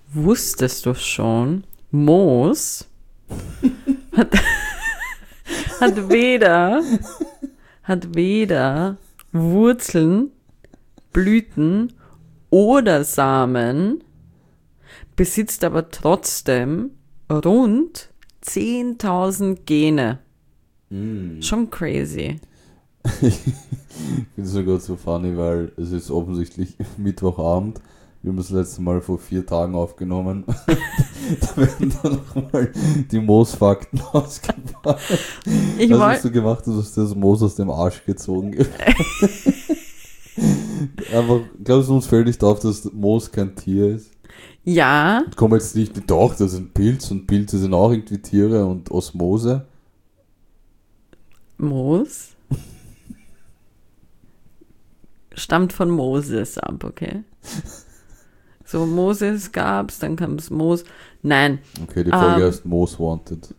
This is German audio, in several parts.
Wusstest du schon, Moos hat weder Wurzeln, Blüten oder Samen, besitzt aber trotzdem rund 10.000 Gene. Schon crazy. Ich finde es sogar so funny, weil es ist offensichtlich Mittwochabend. Wir haben das letzte Mal vor 4 Tagen aufgenommen. Da werden dann nochmal die Moosfakten ausgebracht. Was hast du gemacht? Du hast das Moos aus dem Arsch gezogen. Aber glaubst du, uns fällt nicht auf, dass Moos kein Tier ist? Ja. Und komm jetzt nicht, doch, das ist ein Pilz und Pilze sind auch irgendwie Tiere und Osmose. Moos stammt von Moses ab, okay? So, Moses gab's, dann kam es Moos. Nein. Okay, die Folge heißt Most Wanted.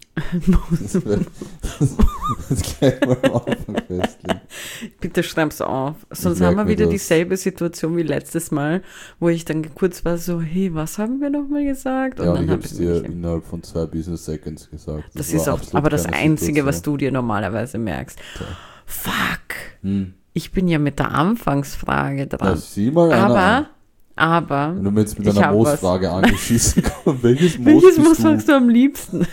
Das gleich mal am Anfang festlegen. Bitte schreib's auf. Sonst haben wir wieder dieselbe Situation wie letztes Mal, wo ich dann kurz war so, hey, was haben wir nochmal gesagt? Und ja, dann ich hab's dir innerhalb von 2 Business Seconds gesagt. Das ist auch aber das Einzige, was du dir normalerweise merkst. Ja. Fuck. Ich bin ja mit der Anfangsfrage dran. Ja, sieh mal aber wenn du mir jetzt mit einer Moosfrage angeschissen kommst, welches Moos sagst du am liebsten?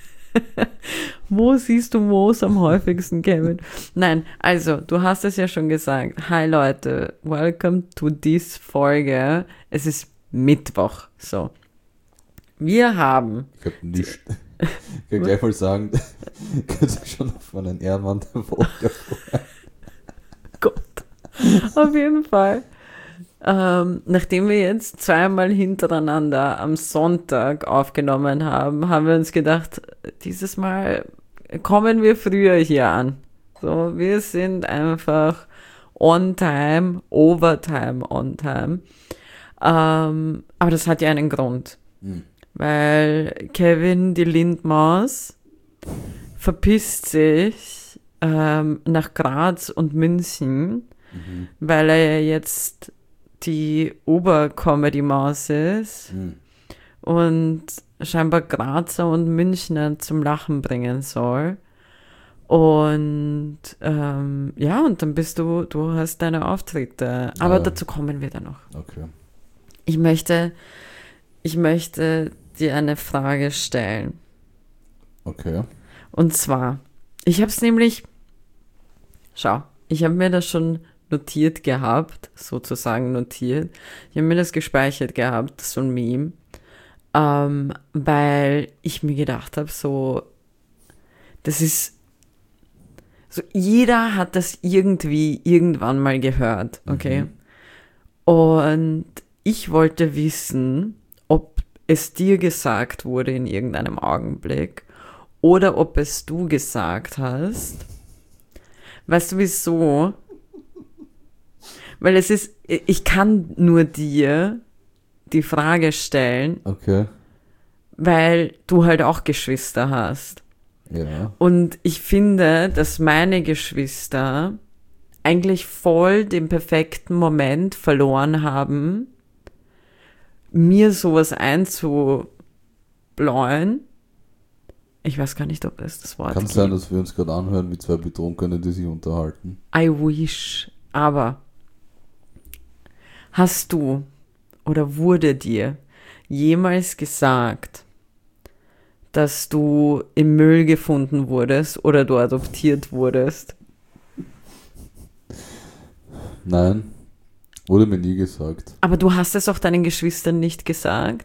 Wo siehst du Moos am häufigsten, Kevin? Nein, also, du hast es ja schon gesagt. Hi Leute, welcome to this Folge. Es ist Mittwoch, so. Wir haben... Ich hab nichts. Ich kann gleich mal sagen, kannst du schon auf meinen Ehrenmann der Woche vorher. Gott, auf jeden Fall. Nachdem wir jetzt 2-mal hintereinander am Sonntag aufgenommen haben, haben wir uns gedacht, dieses Mal kommen wir früher hier an. So, wir sind einfach on time, overtime on time. Aber das hat ja einen Grund. Weil Kevin, die Lindmaus, verpisst sich nach Graz und München, weil er ja jetzt die Ober-Comedy-Maus ist und scheinbar Grazer und Münchner zum Lachen bringen soll. Und ja, und dann du hast deine Auftritte. Aber dazu kommen wir dann noch. Okay. Ich möchte dir eine Frage stellen. Okay. Und zwar, ich habe mir das schon notiert gehabt, sozusagen notiert. Ich habe mir das gespeichert gehabt, so ein Meme, weil ich mir gedacht habe, so, das ist, so jeder hat das irgendwann mal gehört, okay? Und ich wollte wissen, ob es dir gesagt wurde in irgendeinem Augenblick oder ob es du gesagt hast. Weißt du wieso? Weil ich kann nur dir die Frage stellen, okay, weil du halt auch Geschwister hast. Ja. Und ich finde, dass meine Geschwister eigentlich voll den perfekten Moment verloren haben, mir sowas einzubläuen. Ich weiß gar nicht, ob es das Wort Kann es sein, dass wir uns gerade anhören wie 2 Betrunkene, die sich unterhalten? I wish. Aber hast du oder wurde dir jemals gesagt, dass du im Müll gefunden wurdest oder du adoptiert wurdest? Nein, wurde mir nie gesagt. Aber du hast es auch deinen Geschwistern nicht gesagt?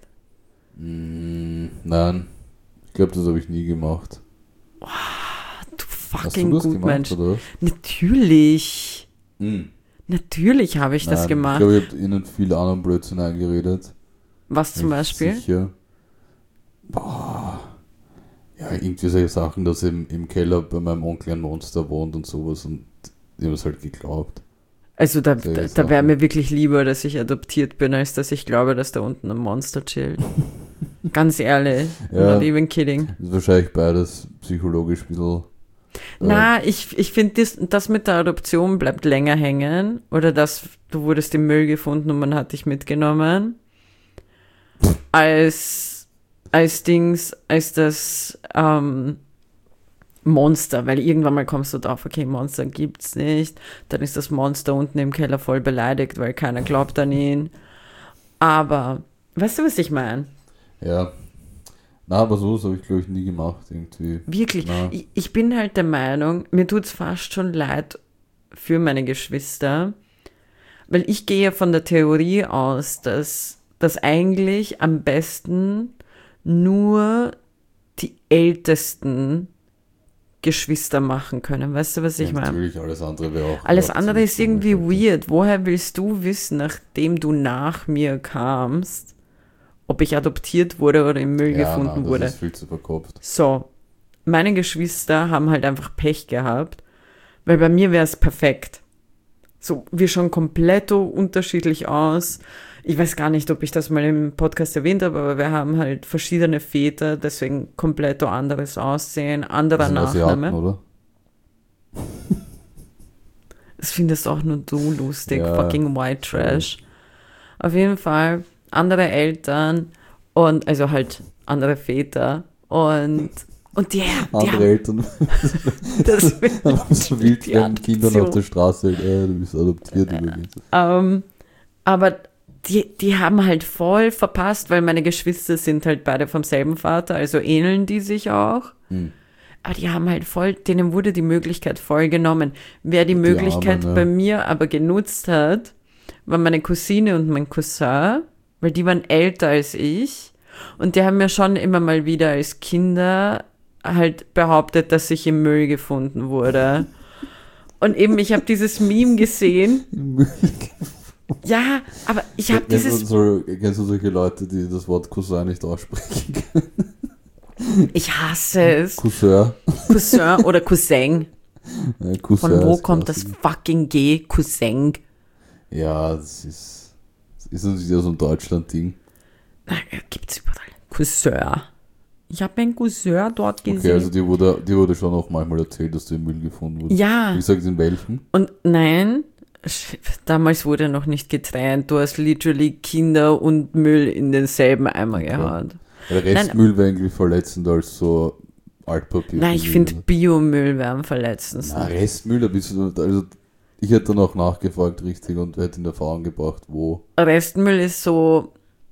Nein, ich glaube, das habe ich nie gemacht. Oh, du fucking hast du das gut gemacht, Mensch. Oder? Natürlich. Natürlich habe ich das gemacht. Ich glaube, ich habe ihnen viel anderen Blödsinn eingeredet. Was zum Beispiel? Sicher. Boah. Ja, irgendwie solche Sachen, dass im Keller bei meinem Onkel ein Monster wohnt und sowas und die haben es halt geglaubt. Also da wäre mir wirklich lieber, dass ich adoptiert bin, als dass ich glaube, dass da unten ein Monster chillt. Ganz ehrlich. Ja, not even kidding. Ist wahrscheinlich beides psychologisch ein bisschen... Na, ich finde, das mit der Adoption bleibt länger hängen. Oder dass du wurdest im Müll gefunden und man hat dich mitgenommen. als das Monster, weil irgendwann mal kommst du drauf, okay, Monster gibt's nicht, dann ist das Monster unten im Keller voll beleidigt, weil keiner glaubt an ihn. Aber, weißt du, was ich meine? Ja. Na, aber sowas habe ich, glaube ich, nie gemacht, irgendwie. Wirklich. Na. Ich bin halt der Meinung, mir tut's fast schon leid für meine Geschwister, weil ich gehe ja von der Theorie aus, dass das eigentlich am besten nur die ältesten Geschwister machen können. Weißt du, was ich Ja, meine? natürlich, alles andere wäre auch. Alles ja, andere ist irgendwie komisch. weird. Woher willst du wissen, nachdem du nach mir kamst, ob ich adoptiert wurde oder im Müll Ja, gefunden das wurde? ist viel zu verkopft. So, meine Geschwister haben halt einfach Pech gehabt, weil bei mir wäre es perfekt. So, wir schauen komplett unterschiedlich aus. Ich weiß gar nicht, ob ich das mal im Podcast erwähnt habe, aber wir haben halt verschiedene Väter, deswegen komplett anderes Aussehen, anderer Das sind Asiaten, Nachname. oder? Das findest auch nur du lustig, Ja, fucking White Trash. Auf jeden Fall andere Eltern und also halt andere Väter und die Andere haben Eltern das haben so wildfremden die Kindern auf Adoption. der Straße, du bist adoptiert übrigens. Aber die haben halt voll verpasst, weil meine Geschwister sind halt beide vom selben Vater, also ähneln die sich auch. Hm. Aber die haben halt voll, denen wurde die Möglichkeit voll genommen. Wer die Möglichkeit Armen, ja. bei mir aber genutzt hat, war meine Cousine und mein Cousin, weil die waren älter als ich. Und die haben mir schon immer mal wieder als Kinder halt behauptet, dass ich im Müll gefunden wurde. Und eben, ich habe dieses Meme gesehen. Ja, aber ich habe dieses... Kennst du solche Leute, die das Wort Cousin nicht aussprechen können? Ich hasse es. Cousin. Cousin oder Cousin. Ja, Cousin Von wo ist kommt das klasse. fucking G? Cousin. Ja, das ist natürlich so ein Deutschland-Ding. Na, gibt's überall. Cousin. Ich habe meinen Cousin dort gesehen. Okay, also dir wurde schon auch manchmal erzählt, dass du im Müll gefunden wurdest. Ja. Wie gesagt, in welchem? Und nein, damals wurde noch nicht getrennt. Du hast literally Kinder und Müll in denselben Eimer gehauen. Der Restmüll wäre irgendwie verletzend als so Altpapier. Nein, ich finde Biomüll wäre am verletzendsten. Na, Restmüll, da bist du, also ich hätte dann auch nachgefragt richtig und hätte in Erfahrung gebracht, wo. Restmüll ist so,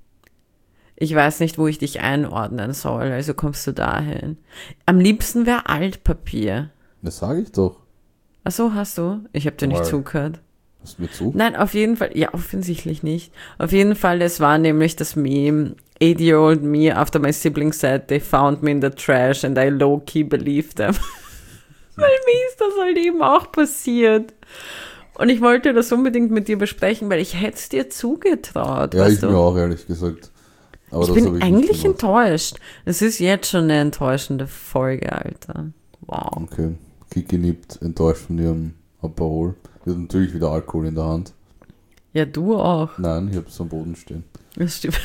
ich weiß nicht, wo ich dich einordnen soll, also kommst du dahin. Am liebsten wäre Altpapier. Das sage ich doch. Ach so, hast du? Ich habe dir nicht Mal. zugehört. Hast du mir zu? Nein, auf jeden Fall, ja, offensichtlich nicht. Auf jeden Fall, es war nämlich das Meme, 8-year-old me, after my siblings said they found me in the trash and I low-key believed them. Weil mir ist das halt eben auch passiert. Und ich wollte das unbedingt mit dir besprechen, weil ich hätte es dir zugetraut. Ja, weißt ich du? mir auch, ehrlich gesagt. Aber Ich das bin hab nicht eigentlich gemacht. enttäuscht. Es ist jetzt schon eine enttäuschende Folge, Alter. Wow. Okay. Kiki nickt enttäuscht von ihrem Aperol. Die hat natürlich wieder Alkohol in der Hand. Ja, du auch. Nein, ich habe es am Boden stehen. Das stimmt.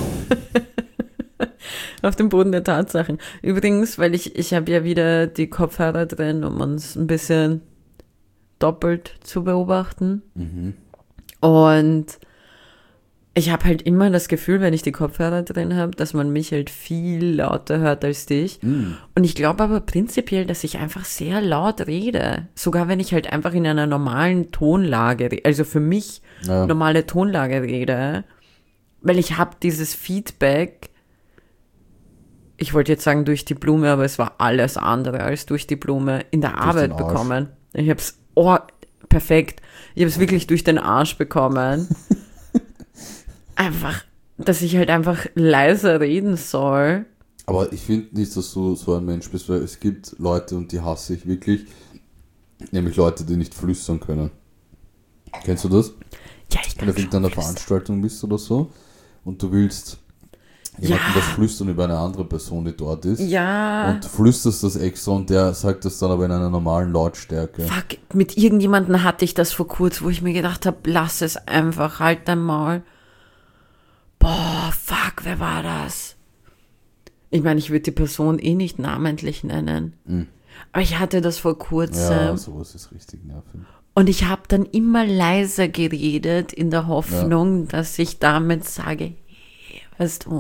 Auf dem Boden der Tatsachen. Übrigens, weil ich habe ja wieder die Kopfhörer drin, um uns ein bisschen doppelt zu beobachten. Mhm. Und ich habe halt immer das Gefühl, wenn ich die Kopfhörer drin habe, dass man mich halt viel lauter hört als dich. Mhm. Und ich glaube aber prinzipiell, dass ich einfach sehr laut rede. Sogar wenn ich halt einfach in einer normalen Tonlage, also für mich Ja. normale Tonlage rede, weil ich habe dieses Feedback, ich wollte jetzt sagen durch die Blume, aber es war alles andere als durch die Blume, in der Arbeit den Arsch. bekommen. Ich habe es, perfekt, ich habe es wirklich durch den Arsch bekommen. Einfach, dass ich halt einfach leiser reden soll. Aber ich finde nicht, dass du so ein Mensch bist, weil es gibt Leute und die hasse ich wirklich. Nämlich Leute, die nicht flüstern können. Kennst du das? Ja, ich Wenn du kann in einer schon Veranstaltung bist oder so und du willst jemandem Ja. was flüstern über eine andere Person, die dort ist. Ja. Und du flüsterst das extra und der sagt das dann aber in einer normalen Lautstärke. Fuck, mit irgendjemandem hatte ich das vor kurzem, wo ich mir gedacht habe, lass es einfach, halt dein Maul. Boah, fuck, wer war das? Ich meine, ich würde die Person eh nicht namentlich nennen. Mhm. Aber ich hatte das vor kurzem. Ja, sowas ist richtig nervig. Und ich habe dann immer leiser geredet, in der Hoffnung, dass ich damit sage, hey, weißt du,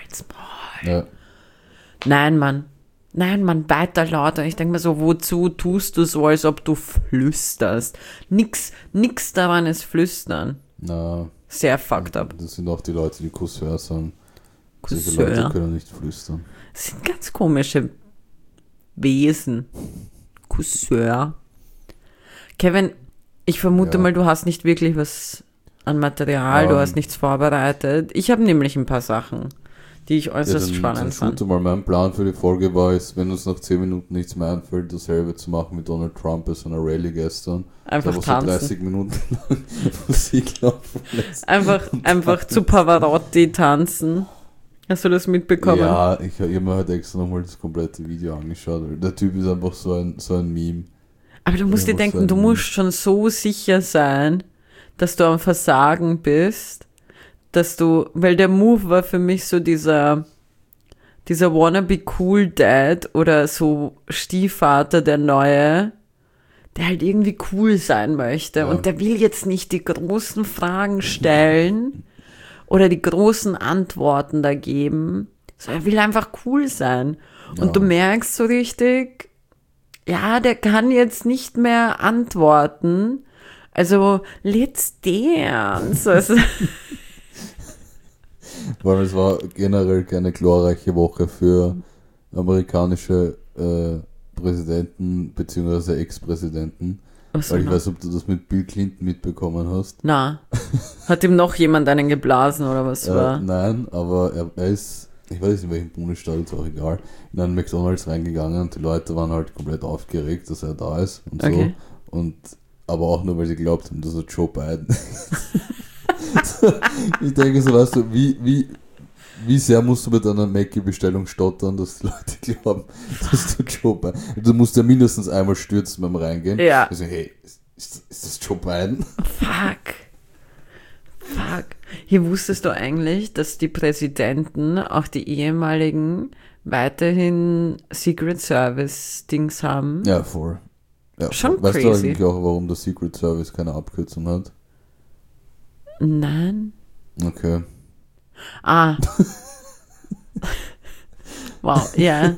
halt's Maul. Ja. Nein, Mann, weiter lauter. Ich denke mir so, wozu tust du so, als ob du flüsterst? Nix daran ist flüstern. Na, Sehr fucked up. das sind auch die Leute, die Cousin sagen. Solche Cousin. Leute können nicht flüstern. Das sind ganz komische Wesen. Cousin. Kevin, ich vermute Ja. mal, du hast nicht wirklich was an Material, du hast nichts vorbereitet. Ich habe nämlich ein paar Sachen, die ich äußerst spannend fand. Mal, mein Plan für die Folge war es, wenn uns nach 10 Minuten nichts mehr einfällt, dasselbe zu machen mit Donald Trump bei so einer Rallye gestern. Einfach so tanzen. 30 Minuten lang Musik laufen lässt. Einfach zu Pavarotti tanzen. Hast du das mitbekommen? Ja, ich habe mir halt extra nochmal das komplette Video angeschaut. Weil der Typ ist einfach so ein Meme. Aber du musst dir denken, du musst schon so sicher sein, dass du am Versagen bist, weil der Move war für mich so dieser wannabe cool Dad oder so Stiefvater, der Neue, der halt irgendwie cool sein möchte. Ja. Und der will jetzt nicht die großen Fragen stellen oder die großen Antworten da geben, sondern er will einfach cool sein. Und du merkst so richtig, ja, der kann jetzt nicht mehr antworten. Also, let's dance. Also, Weil es war generell keine glorreiche Woche für amerikanische Präsidenten bzw. Ex-Präsidenten. Weil ich weiß, ob du das mit Bill Clinton mitbekommen hast. Na, hat ihm noch jemand einen geblasen oder was war? Nein, aber er ist, ich weiß nicht in welchem Bundesstaat, ist auch egal, in einen McDonalds reingegangen und die Leute waren halt komplett aufgeregt, dass er da ist und Okay. so. Aber auch nur, weil sie glaubt haben, dass er Joe Biden ist. Ich denke so, weißt du, wie sehr musst du mit einer Mackie-Bestellung stottern, dass die Leute glauben, dass du Joe Biden... Du musst ja mindestens einmal stürzen beim Reingehen. Ja. Also, hey, ist das Joe Biden? Fuck. Hier wusstest du eigentlich, dass die Präsidenten, auch die ehemaligen, weiterhin Secret Service Dings haben? Ja, voll. Ja, Schon weißt crazy. du eigentlich auch, warum der Secret Service keine Abkürzung hat? Nein. Okay. Ah. Wow, ja.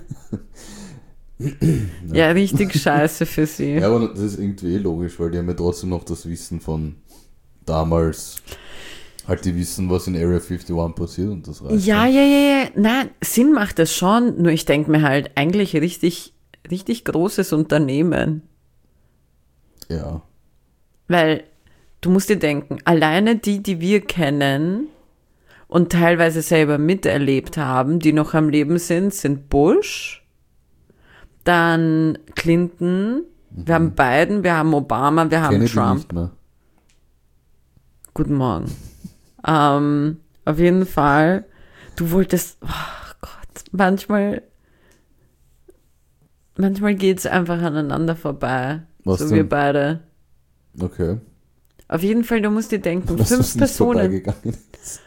Ja, richtig scheiße für sie. Ja, aber das ist irgendwie logisch, weil die haben ja trotzdem noch das Wissen von damals. Halt, die wissen, was in Area 51 passiert und das reicht. Ja. Nein, Sinn macht das schon, nur ich denke mir halt, eigentlich richtig großes Unternehmen. Ja. Weil du musst dir denken, alleine die wir kennen und teilweise selber miterlebt haben, die noch am Leben sind Bush, dann Clinton, wir haben Biden, wir haben Obama, wir haben Kennedy Trump. nicht mehr. Guten Morgen. Auf jeden Fall, du wolltest, oh Gott, manchmal geht es einfach aneinander vorbei. Was so denn? wir beide. Okay. Auf jeden Fall, du musst dir denken, Was 5 uns nicht Personen. vorbeigegangen ist.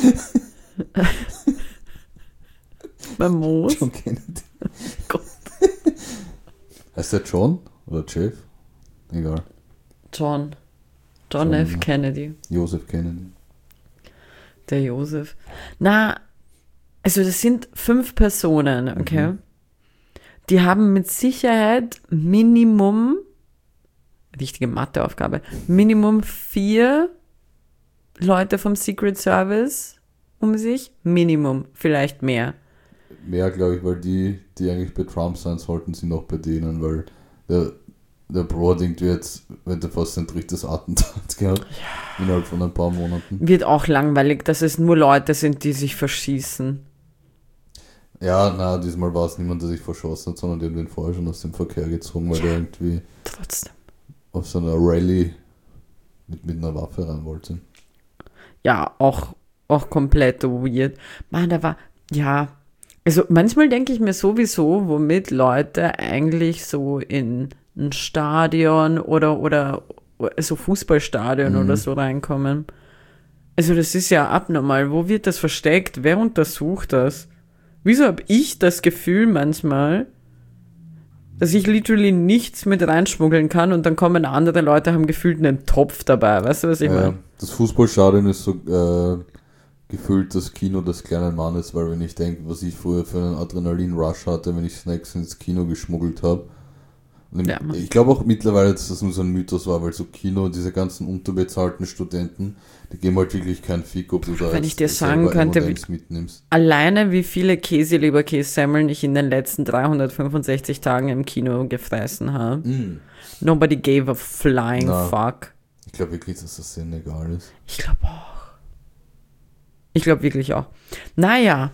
Beim Moos. John Kennedy. Gott. Heißt der John oder Jeff? Egal. John John, F. ja. Kennedy. Joseph Kennedy. Der Josef. Na, also das sind 5 Personen, okay? Die haben mit Sicherheit Minimum, richtige Matheaufgabe, Minimum 4 Leute vom Secret Service um sich. Minimum, vielleicht mehr. Mehr, glaube ich, weil die eigentlich bei Trump sein sollten, sind auch bei denen, weil der Bro denkt jetzt, wenn der fast ein drittes Attentat gehabt, innerhalb von ein paar Monaten. Wird auch langweilig, dass es nur Leute sind, die sich verschießen. Ja, na, diesmal war es niemand, der sich verschossen hat, sondern die haben den vorher schon aus dem Verkehr gezogen, weil der irgendwie Trotzdem. auf so einer Rallye mit einer Waffe ran wollte. Ja, auch komplett weird. Man, da war, ja, also manchmal denke ich mir sowieso, womit Leute eigentlich so in ein Stadion oder so Fußballstadion oder so reinkommen. Also das ist ja abnormal. Wo wird das versteckt? Wer untersucht das? Wieso habe ich das Gefühl manchmal, dass ich literally nichts mit reinschmuggeln kann und dann kommen andere Leute, haben gefühlt einen Topf dabei. Weißt du, was ich meine? Das Fußballstadion ist so gefühlt das Kino des kleinen Mannes, weil wenn ich denke, was ich früher für einen Adrenalin-Rush hatte, wenn ich Snacks ins Kino geschmuggelt habe. Ich glaube auch mittlerweile, dass das nur so ein Mythos war, weil so Kino, diese ganzen unterbezahlten Studenten, die geben halt wirklich keinen Fick, ob du da wenn ich dir sagen könnte, mitnimmst. Alleine wie viele Käse-Leberkäse-Semmeln ich in den letzten 365 Tagen im Kino gefressen habe. Nobody gave a flying fuck. Ich glaube wirklich, dass das denen egal ist. Ich glaube auch. Ich glaube wirklich auch. Naja,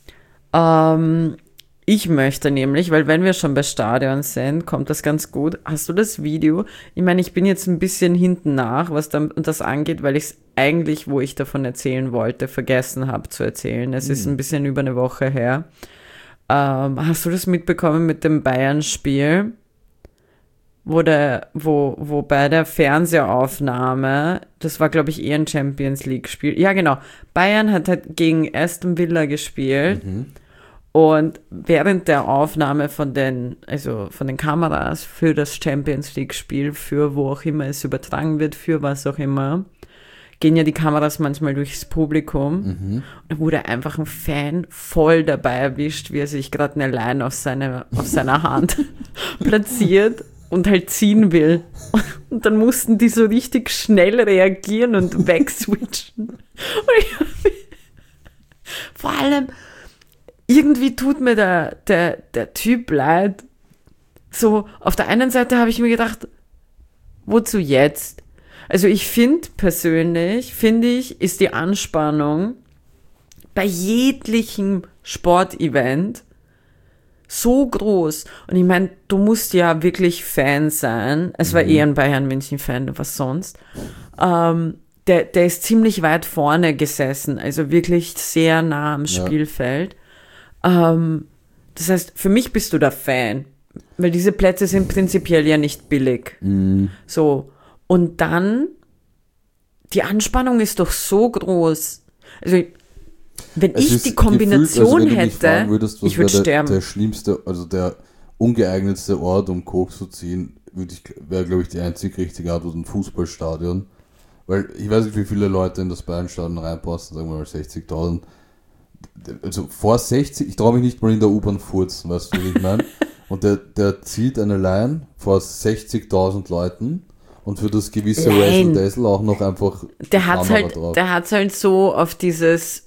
ich möchte nämlich, weil wenn wir schon bei Stadion sind, kommt das ganz gut. Hast du das Video? Ich meine, ich bin jetzt ein bisschen hinten nach, was das angeht, weil ich es eigentlich, wo ich davon erzählen wollte, vergessen habe zu erzählen. Es ist ein bisschen über eine Woche her. Hast du das mitbekommen mit dem Bayern-Spiel? Wo bei der Fernsehaufnahme, das war glaube ich eher ein Champions League-Spiel. Ja, genau. Bayern hat halt gegen Aston Villa gespielt. Und während der Aufnahme von den Kameras für das Champions League-Spiel, für wo auch immer es übertragen wird, für was auch immer, gehen ja die Kameras manchmal durchs Publikum. Und da wurde einfach ein Fan voll dabei erwischt, wie er sich gerade eine Line auf seiner Hand platziert und halt ziehen will. Und dann mussten die so richtig schnell reagieren und wegswitchen. Vor allem, irgendwie tut mir der Typ leid. So, auf der einen Seite habe ich mir gedacht, wozu jetzt? Also ich finde persönlich, ist die Anspannung bei jeglichem Sportevent so groß. Und ich meine, du musst ja wirklich Fan sein. Es war eher ein Bayern-München-Fan, was sonst. Der ist ziemlich weit vorne gesessen, also wirklich sehr nah am Spielfeld. Das heißt, für mich bist du der Fan, weil diese Plätze sind prinzipiell ja nicht billig. So. Und dann, die Anspannung ist doch so groß. Also, wenn ich die Kombination hätte, ich würde sterben. Der schlimmste, also der ungeeignetste Ort, um Koks zu ziehen, wäre, glaube ich, die einzig richtige Art, ein Fußballstadion. Weil ich weiß nicht, wie viele Leute in das Bayern-Stadion reinpassen, sagen wir mal 60.000. Also vor 60, ich traue mich nicht mal in der U-Bahn furzen, weißt du, wie ich meine? Und der zieht eine Line vor 60.000 Leuten und für das gewisse Razzle Dazzle auch noch einfach der hat's halt so auf dieses,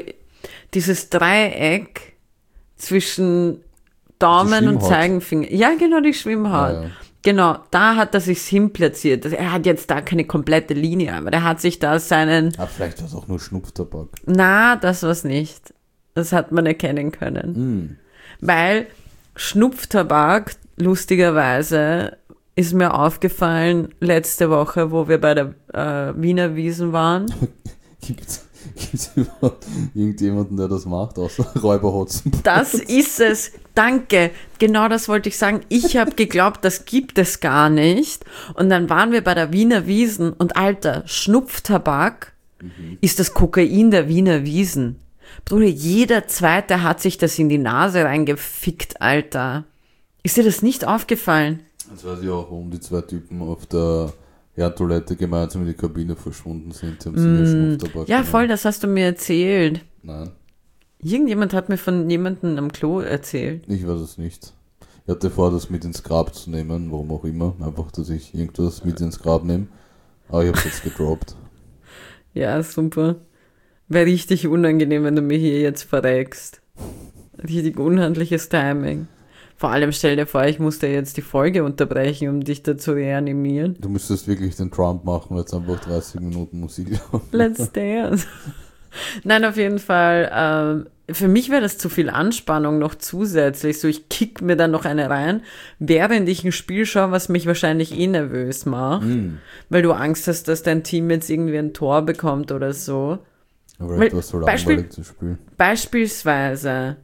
dieses Dreieck zwischen Daumen und Zeigefinger. Ja, genau, die Schwimmhaut. Ja. Genau, da hat er sich hinplatziert. Also er hat jetzt da keine komplette Linie, aber der hat sich da seinen... vielleicht war es auch nur Schnupftabak. Na, das war's nicht. Das hat man erkennen können. Weil Schnupftabak, lustigerweise, ist mir aufgefallen letzte Woche, wo wir bei der Wiener Wiesn waren. Gibt's überhaupt irgendjemanden, der das macht, außer Räuber Hotzenplotz? Das ist es. Danke. Genau das wollte ich sagen. Ich habe geglaubt, das gibt es gar nicht. Und dann waren wir bei der Wiener Wiesn und Alter, Schnupftabak ist das Kokain der Wiener Wiesn. Bruder, jeder Zweite hat sich das in die Nase reingefickt, Alter. Ist dir das nicht aufgefallen? Das weiß ich auch, warum die zwei Typen auf der Toilette gemeinsam in die Kabine verschwunden sind. Die haben sich Schnupftabak genommen. Voll, das hast du mir erzählt. Nein. Irgendjemand hat mir von jemandem am Klo erzählt. Ich weiß es nicht. Ich hatte vor, das mit ins Grab zu nehmen, warum auch immer. Einfach, dass ich irgendwas mit ins Grab nehme. Aber ich habe es jetzt gedroppt. Ja, super. Wäre richtig unangenehm, wenn du mir hier jetzt verreckst. Richtig unhandliches Timing. Vor allem stell dir vor, ich musste jetzt die Folge unterbrechen, um dich dazu reanimieren. Du müsstest wirklich den Trump machen, jetzt einfach 30 Minuten Musik laufen. Let's dance. Nein, auf jeden Fall. Für mich wäre das zu viel Anspannung noch zusätzlich. So, ich kick mir dann noch eine rein, während ich ein Spiel schaue, was mich wahrscheinlich nervös macht. Weil du Angst hast, dass dein Team jetzt irgendwie ein Tor bekommt oder so. Aber etwas so langweilig zu spielen. Beispielsweise,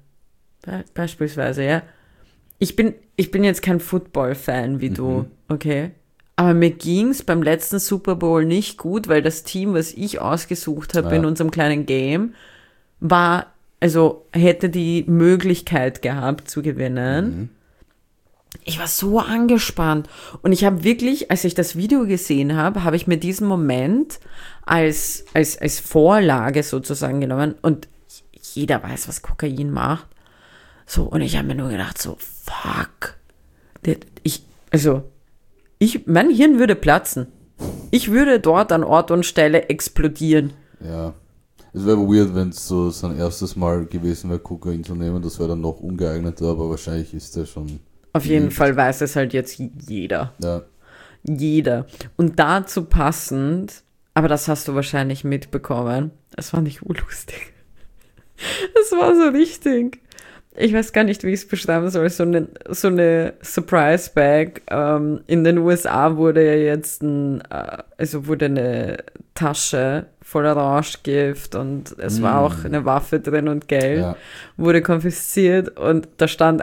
ja. Ich bin jetzt kein Football-Fan wie du, okay? Aber mir ging's beim letzten Super Bowl nicht gut, weil das Team, was ich ausgesucht habe in unserem kleinen Game, hätte die Möglichkeit gehabt zu gewinnen. Ich war so angespannt. Und ich habe wirklich, als ich das Video gesehen habe, habe ich mir diesen Moment als Vorlage sozusagen genommen. Und jeder weiß, was Kokain macht. So, und ich habe mir nur gedacht, so, fuck. Mein Hirn würde platzen. Ich würde dort an Ort und Stelle explodieren. Ja. Es wäre weird, wenn es so sein erstes Mal gewesen wäre, Kokain zu nehmen. Das wäre dann noch ungeeigneter, aber wahrscheinlich ist der schon. Auf jeden Fall weiß es halt jetzt jeder. Ja. Jeder. Und dazu passend, aber das hast du wahrscheinlich mitbekommen, das fand ich urlustig. Das war so richtig. Ich weiß gar nicht, wie ich es beschreiben soll. So eine Surprise-Bag. In den USA wurde ja jetzt wurde eine Tasche voller Rauschgift und es war auch eine Waffe drin und Geld. Wurde konfisziert und da stand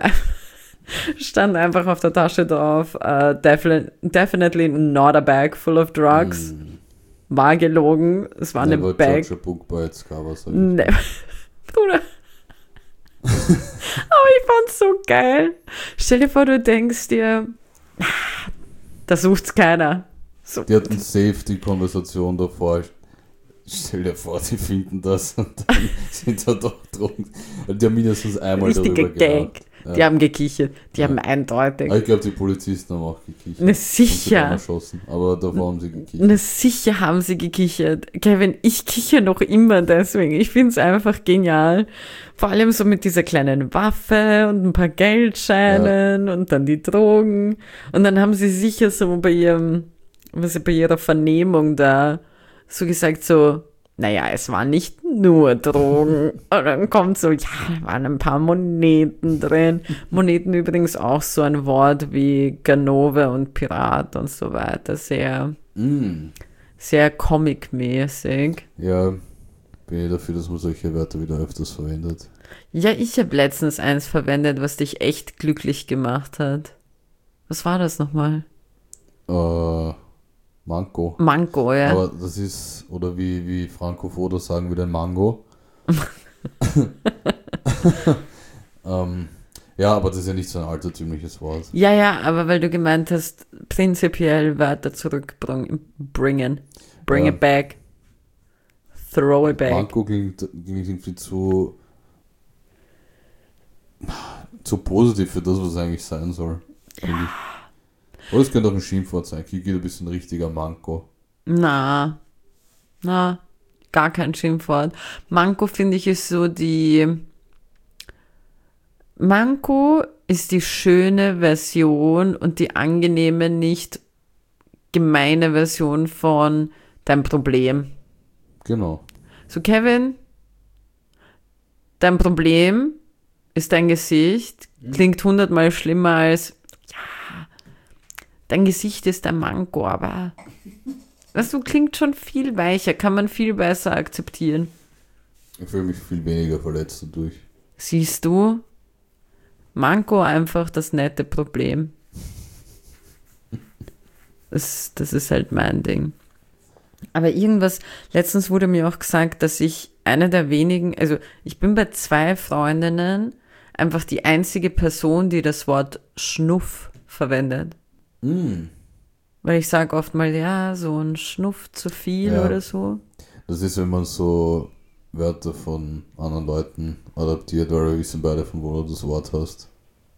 einfach auf der Tasche drauf, definitely not a bag full of drugs. War gelogen. Es war eine Bag. Judge a book by its cover, Bruder. Aber ich fand's so geil. Stell dir vor, du denkst dir, da sucht's keiner. So. Die hatten safe die Konversation davor. Stell dir vor, die finden das und dann sind da doch Drogen. Die haben mindestens einmal darüber gelacht. Ja. Die haben gekichert. Die haben eindeutig. Ich glaube, die Polizisten haben auch gekichert. Na sicher. Erschossen, aber davor haben sie gekichert. Na sicher haben sie gekichert. Kevin, ich kicher noch immer deswegen. Ich finde es einfach genial. Vor allem so mit dieser kleinen Waffe und ein paar Geldscheinen und dann die Drogen. Und dann haben sie sicher so bei ihrer Vernehmung da so gesagt so, naja, es waren nicht nur Drogen. Und dann kommt so, ja, da waren ein paar Moneten drin. Moneten übrigens auch so ein Wort wie Ganove und Pirat und so weiter. Sehr, sehr comic-mäßig. Ja, bin ich dafür, dass man solche Wörter wieder öfters verwendet. Ja, ich habe letztens eins verwendet, was dich echt glücklich gemacht hat. Was war das nochmal? Manko. Manko, ja. Aber das ist, oder wie Franco Foda sagen würde, ein Mango. Ja, aber das ist ja nicht so ein altertümliches Wort. Ja, aber weil du gemeint hast, prinzipiell Wörter zurückbringen. Bring it back. Throw it back. Manko klingt irgendwie zu positiv für das, was es eigentlich sein soll. Ja. Oder es könnte auch ein Schimpfwort sein. Kiki, du bist ein richtiger Manko. Na, gar kein Schimpfwort. Manko, finde ich, ist so Manko ist die schöne Version und die angenehme, nicht gemeine Version von dein Problem. Genau. So, Kevin, dein Problem ist dein Gesicht, klingt 100-mal schlimmer als dein Gesicht ist ein Manko, aber das klingt schon viel weicher, kann man viel besser akzeptieren. Ich fühle mich viel weniger verletzt dadurch. Siehst du? Manko einfach das nette Problem. Das ist halt mein Ding. Aber letztens wurde mir auch gesagt, dass ich eine der wenigen, also ich bin bei 2 Freundinnen einfach die einzige Person, die das Wort Schnuff verwendet. Weil ich sage oft mal, ja, so ein Schnuff zu viel oder so. Das ist, wenn man so Wörter von anderen Leuten adaptiert, weil wir wissen beide, von wo du das Wort hast.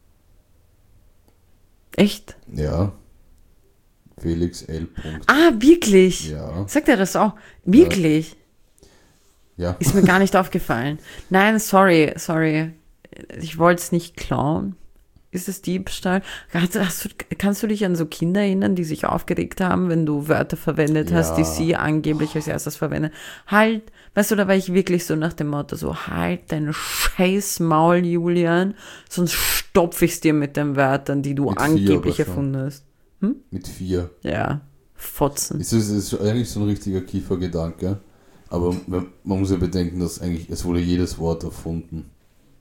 Echt? Ja. Felix L. Ah, wirklich? Ja. Sagt er das auch? Wirklich? Ja. Ist mir gar nicht aufgefallen. Nein, sorry. Ich wollte es nicht klauen. Ist es Diebstahl? Kannst du dich an so Kinder erinnern, die sich aufgeregt haben, wenn du Wörter verwendet hast, die sie angeblich als erstes verwenden? Halt, weißt du, da war ich wirklich so nach dem Motto so, halt dein scheiß Maul, Julian, sonst stopfe ich es dir mit den Wörtern, die du angeblich erfunden hast. Mit 4. Ja, Fotzen. Es ist eigentlich so ein richtiger Kiefergedanke, aber man muss ja bedenken, dass eigentlich, es wurde jedes Wort erfunden.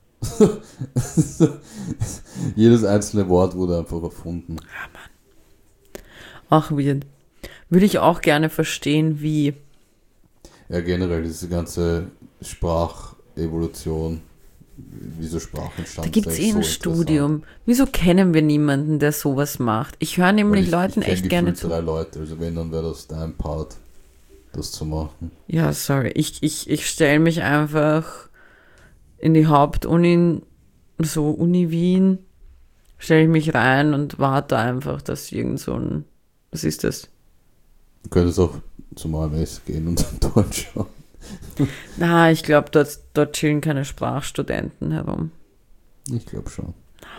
Jedes einzelne Wort wurde einfach erfunden. Ja, Mann. Ach, weird. Würde ich auch gerne verstehen, wie. Ja, generell diese ganze Sprachevolution, wieso Sprachen Da gibt es eh ein Studium. Wieso kennen wir niemanden, der sowas macht? Ich höre nämlich Leuten echt gerne zu. 3 Leute, also wenn, dann wäre das dein Part, das zu machen. Ja, sorry. Ich stelle mich einfach in die Hauptuni, so Uni Wien, stelle ich mich rein und warte einfach, dass irgend so ein, was ist das? Du könntest auch zum AMS gehen und dann dort schauen. Na, ich glaube, dort chillen keine Sprachstudenten herum. Ich glaube schon.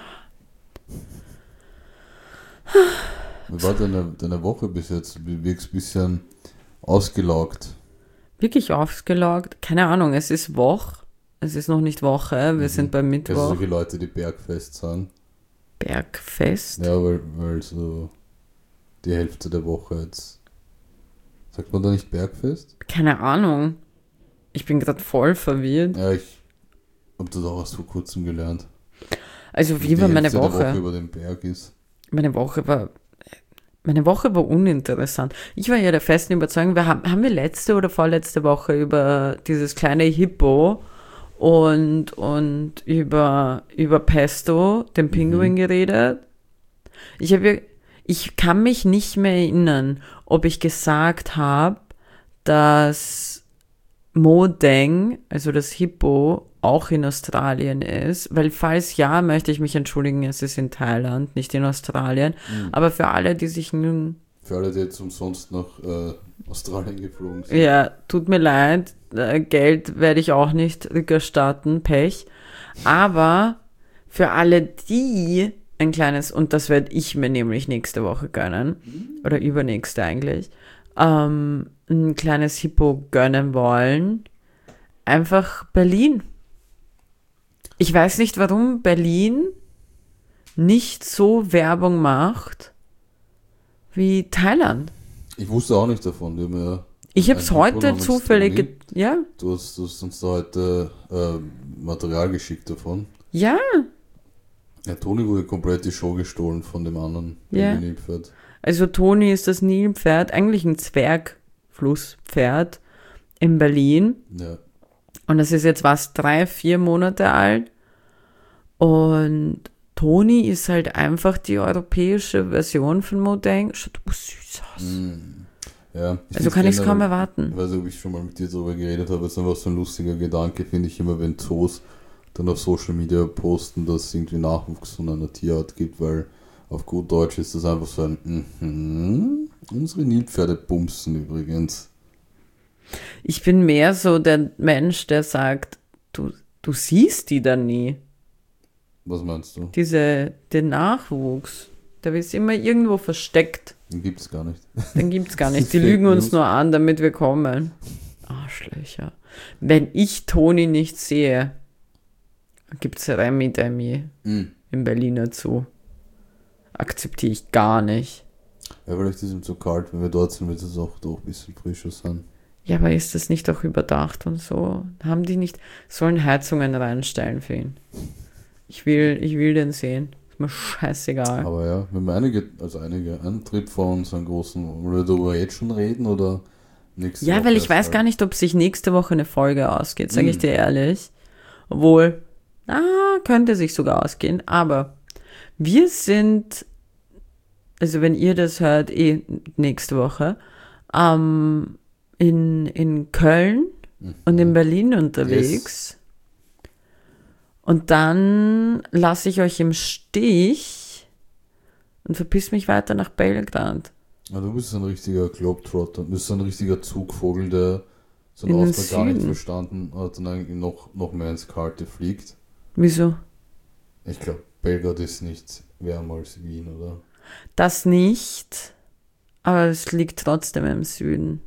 Wie war deine Woche bis jetzt? Du wirkst ein bisschen ausgelaugt. Wirklich ausgelaugt? Keine Ahnung, es ist Woche. Es ist noch nicht Woche, wir sind beim Mittwoch. Also solche Leute, die Bergfest sagen. Bergfest? Ja, weil so die Hälfte der Woche jetzt. Sagt man da nicht Bergfest? Keine Ahnung. Ich bin gerade voll verwirrt. Ja, ich habe das auch erst vor kurzem gelernt. Also wie war meine Woche? Die Woche über den Berg ist. Meine Woche war uninteressant. Ich war ja der festen Überzeugung, haben wir letzte oder vorletzte Woche über dieses kleine Hippo und über Pesto, den Pinguin, geredet. Ich kann mich nicht mehr erinnern, ob ich gesagt habe, dass Mo Deng, also das Hippo, auch in Australien ist, weil falls ja, möchte ich mich entschuldigen, es ist in Thailand, nicht in Australien, aber für alle, die sich nun... Für alle, die jetzt umsonst nach Australien geflogen sind. Ja, tut mir leid, Geld werde ich auch nicht rückerstatten, Pech, aber für alle, die ein kleines, und das werde ich mir nämlich nächste Woche gönnen, oder übernächste eigentlich, ein kleines Hippo gönnen wollen, einfach Berlin. Ich weiß nicht, warum Berlin nicht so Werbung macht wie Thailand. Ich wusste auch nicht davon. Die haben ja ich habe es heute zufällig... Ja? Du hast uns da heute Material geschickt davon. Ja. Ja, Toni wurde komplett die Show gestohlen von dem anderen Nilpferd. Also Toni ist das Nilpferd, eigentlich ein Zwergflusspferd in Berlin. Ja. Und das ist jetzt 3-4 Monate alt. Und Toni ist halt einfach die europäische Version von Mo Deng. Schaut süß aus. Ja, also kann ich es kaum erwarten. Ich weiß nicht, ob ich schon mal mit dir darüber geredet habe. Es ist einfach so ein lustiger Gedanke, finde ich immer, wenn Zoos dann auf Social Media posten, dass es irgendwie Nachwuchs von einer Tierart gibt, weil auf gut Deutsch ist das einfach so ein unsere Nilpferde bumsen übrigens. Ich bin mehr so der Mensch, der sagt, du siehst die dann nie. Was meinst du? Den Nachwuchs, der ist immer irgendwo versteckt. Den gibt's gar nicht. Die lügen uns nur an, damit wir kommen. Arschlöcher. Wenn ich Toni nicht sehe, gibt's Remi Demi im Berliner Zoo. Akzeptiere ich gar nicht. Ja, vielleicht ist ihm zu kalt. Wenn wir dort sind, wird es auch doch ein bisschen frischer sein. Ja, aber ist das nicht auch überdacht und so? Haben die nicht, sollen Heizungen reinstellen für ihn? Ich will den sehen. Ist mir scheißegal. Aber ja, wenn wir einen Trip vor uns, einen großen, wollen wir darüber jetzt schon reden oder nächste Woche? Ja, weil ich weiß gar nicht, ob sich nächste Woche eine Folge ausgeht, sage ich dir ehrlich. Obwohl, könnte sich sogar ausgehen, aber wir sind, also wenn ihr das hört, nächste Woche, in Köln und in Berlin unterwegs. Yes. Und dann lasse ich euch im Stich und verpiss mich weiter nach Belgrad. Ja, du bist ein richtiger Globetrotter. Du bist ein richtiger Zugvogel, der so einen Auftrag gar nicht verstanden hat und eigentlich noch mehr ins Kalte fliegt. Wieso? Ich glaube, Belgrad ist nicht wärmer als Wien, oder? Das nicht, aber es liegt trotzdem im Süden.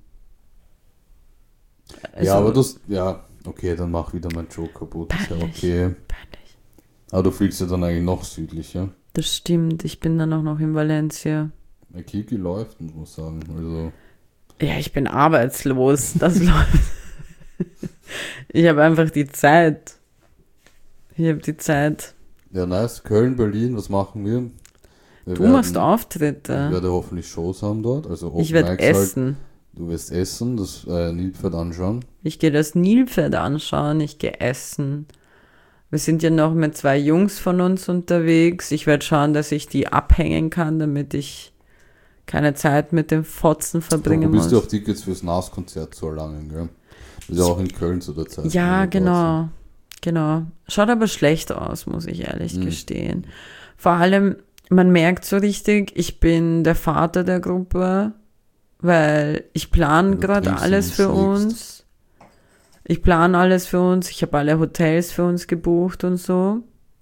Also, ja, aber okay, dann mach wieder mein Joke kaputt. Peinlich, ist ja okay. Peinlich. Aber du fliegst ja dann eigentlich noch südlicher. Das stimmt, ich bin dann auch noch in Valencia. Der Kiki läuft, muss man sagen. Also. Ja, ich bin arbeitslos, das läuft. Ich habe einfach die Zeit. Ja, nice. Köln, Berlin, was machen wir? Du machst Auftritte. Ich werde hoffentlich Shows haben dort. Also ich werde essen. Halt. Du wirst essen, das Nilpferd anschauen. Ich gehe das Nilpferd anschauen, ich gehe essen. Wir sind ja noch mit 2 Jungs von uns unterwegs. Ich werde schauen, dass ich die abhängen kann, damit ich keine Zeit mit dem Fotzen verbringen Du bist ja muss. auch Tickets fürs NAS-Konzert zu erlangen, gell? Das ist ja auch in Köln zu der Zeit. Ja, genau. Genau. Schaut aber schlecht aus, muss ich ehrlich gestehen. Vor allem, man merkt so richtig, ich bin der Vater der Gruppe, weil ich plane gerade trinkst alles und für schlägst. uns. Ich plane alles für uns. Ich habe alle Hotels für uns gebucht und so.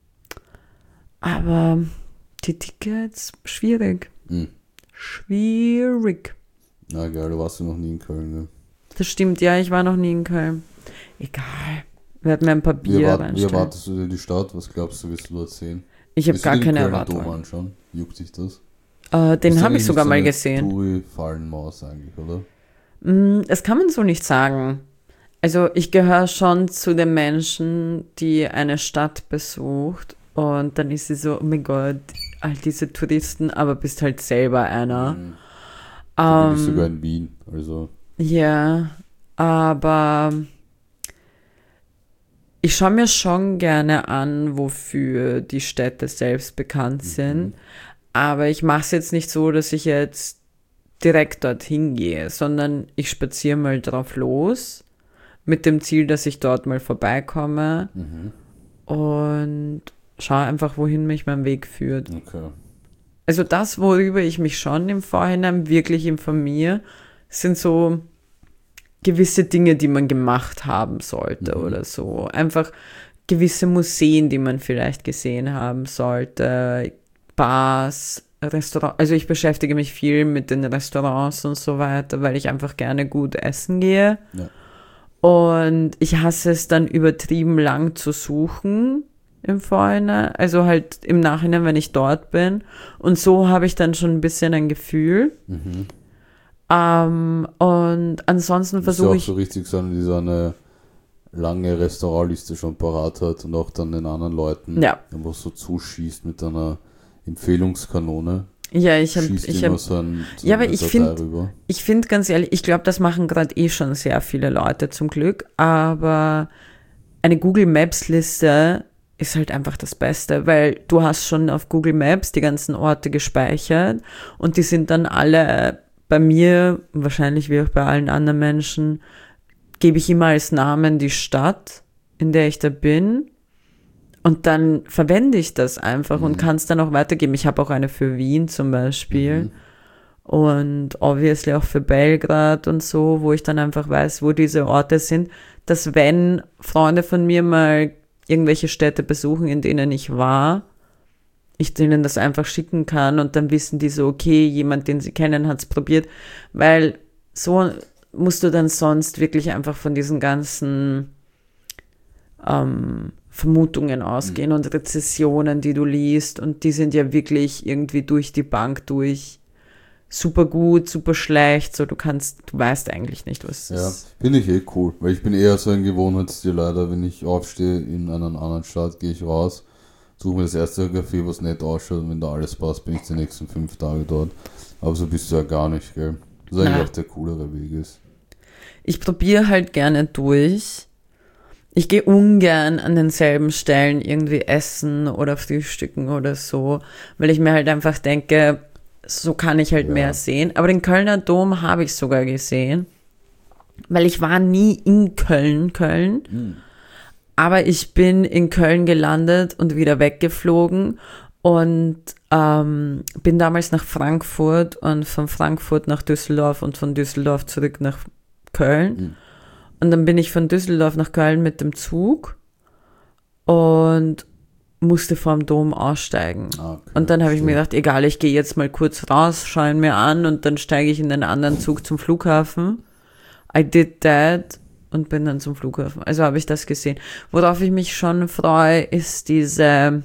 Aber die Tickets, schwierig. Mhm. Schwierig. Na geil, du warst ja noch nie in Köln, gell? Das stimmt, ja, ich war noch nie in Köln. Egal. Wir hatten mir ein paar Wie Bier wie reinstellen. erwartest du denn die Stadt? Was glaubst du, wirst du dort sehen? Ich habe Willst du gar dir den keine Kölner Erwartungen. Dom anschauen? Juckt sich das? Den Ist habe ich eigentlich sogar so mal eine gesehen. Touri-Fallenmaus eigentlich, oder? Das kann man so nicht sagen. Also ich gehöre schon zu den Menschen, die eine Stadt besucht und dann ist sie so, oh mein Gott, all diese Touristen, aber bist halt selber einer. Da bin ich sogar in Wien, also Ja, aber ich schaue mir schon gerne an, wofür die Städte selbst bekannt sind. Aber ich mache es jetzt nicht so, dass ich jetzt direkt dorthin gehe, sondern ich spaziere mal drauf los mit dem Ziel, dass ich dort mal vorbeikomme und schaue einfach, wohin mich mein Weg führt. okay. Also das, worüber ich mich schon im Vorhinein wirklich informiere, sind so gewisse Dinge, die man gemacht haben sollte oder so. Einfach gewisse Museen, die man vielleicht gesehen haben sollte, Bars, Restaurants. Also ich beschäftige mich viel mit den Restaurants und so weiter, weil ich einfach gerne gut essen gehe. Ja. Und ich hasse es dann übertrieben lang zu suchen im Vorhinein, also halt im Nachhinein, wenn ich dort bin. Und so habe ich dann schon ein bisschen ein Gefühl. Und ansonsten Ist ja versuche auch ich, so richtig so eine, die so eine lange Restaurantliste schon parat hat und auch dann den anderen Leuten Ja. einfach so zuschießt mit einer Empfehlungskanone. ja, Schießt ich immer habe, so Ja, aber eine ich Datei find- rüber. ich finde ganz ehrlich, ich glaube, das machen gerade schon sehr viele Leute zum Glück, aber eine Google Maps Liste ist halt einfach das Beste, weil du hast schon auf Google Maps die ganzen Orte gespeichert und die sind dann alle bei mir, wahrscheinlich wie auch bei allen anderen Menschen, gebe ich immer als Namen die Stadt, in der ich da bin. Und dann verwende ich das einfach und kann es dann auch weitergeben. Ich habe auch eine für Wien zum Beispiel und obviously auch für Belgrad und so, wo ich dann einfach weiß, wo diese Orte sind, dass wenn Freunde von mir mal irgendwelche Städte besuchen, in denen ich war, ich denen das einfach schicken kann und dann wissen die so, okay, jemand, den sie kennen, hat es probiert, weil so musst du dann sonst wirklich einfach von diesen ganzen Vermutungen ausgehen und Rezessionen, die du liest und die sind ja wirklich irgendwie durch die Bank durch super gut, super schlecht, so du weißt eigentlich nicht, was es Ja, ist. finde ich eh cool, weil ich bin eher so ein Gewohnheitstier leider, wenn ich aufstehe in einer anderen Stadt, gehe ich raus, suche mir das erste Café, was nett ausschaut und wenn da alles passt, bin ich die nächsten 5 Tage dort. Aber so bist du ja gar nicht, gell? Das ist eigentlich Na. auch der coolere Weg ist. Ich probiere halt gerne durch. Ich gehe ungern an denselben Stellen irgendwie essen oder frühstücken oder so, weil ich mir halt einfach denke, so kann ich halt Ja. mehr sehen. Aber den Kölner Dom habe ich sogar gesehen, weil ich war nie in Köln. Aber ich bin in Köln gelandet und wieder weggeflogen und bin damals nach Frankfurt und von Frankfurt nach Düsseldorf und von Düsseldorf zurück nach Köln. Und dann bin ich von Düsseldorf nach Köln mit dem Zug und musste vorm Dom aussteigen. Ah, okay, Und dann habe ich mir verstehe. gedacht, egal, ich gehe jetzt mal kurz raus, schaue ihn mir an und dann steige ich in den anderen Zug zum Flughafen. I did that und bin dann zum Flughafen. Also habe ich das gesehen. Worauf ich mich schon freue, ist diese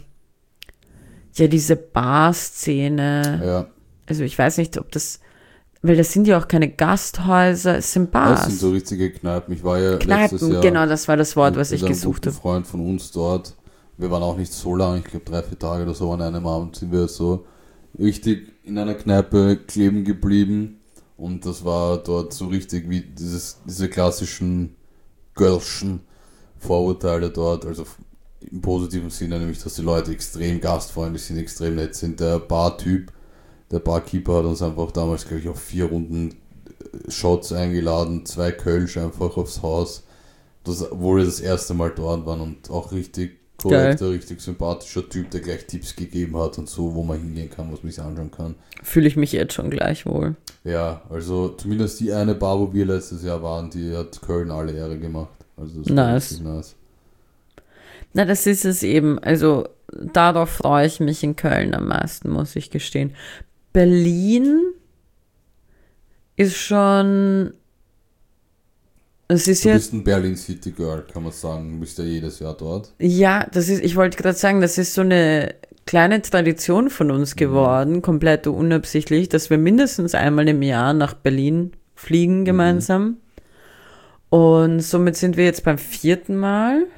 Bar-Szene. Ja, Also ich weiß nicht, ob das, weil das sind ja auch keine Gasthäuser, es sind Bars. das sind so richtige Kneipen. Ich war ja letztes Kneipen, Jahr genau, das war das Wort, was mit ich einem gesucht guten habe. Freund von uns dort. Wir waren auch nicht so lange, ich glaube 3-4 Tage oder so. An einem Abend sind wir so richtig in einer Kneipe kleben geblieben. Und das war dort so richtig wie diese klassischen Girlschen Vorurteile dort. Also im positiven Sinne, nämlich, dass die Leute extrem gastfreundlich sind, extrem nett sind. Der Bartyp, der Barkeeper hat uns einfach damals, glaube ich, auf 4 Runden Shots eingeladen, 2 Kölsch einfach aufs Haus, wo wir das erste Mal dort waren und auch richtig korrekter, richtig sympathischer Typ, der gleich Tipps gegeben hat und so, wo man hingehen kann, was man sich anschauen kann. Fühle ich mich jetzt schon gleich wohl. Ja, also zumindest die eine Bar, wo wir letztes Jahr waren, die hat Köln alle Ehre gemacht. Also das war richtig nice. Na, das ist es eben. Also darauf freue ich mich in Köln am meisten, muss ich gestehen. Berlin ist schon... Du bist ein Berlin City Girl, kann man sagen. Du bist ja jedes Jahr dort. Ja, ich wollte gerade sagen, das ist so eine kleine Tradition von uns geworden, komplett unabsichtlich, dass wir mindestens einmal im Jahr nach Berlin fliegen gemeinsam. Und somit sind wir jetzt beim 4. Mal.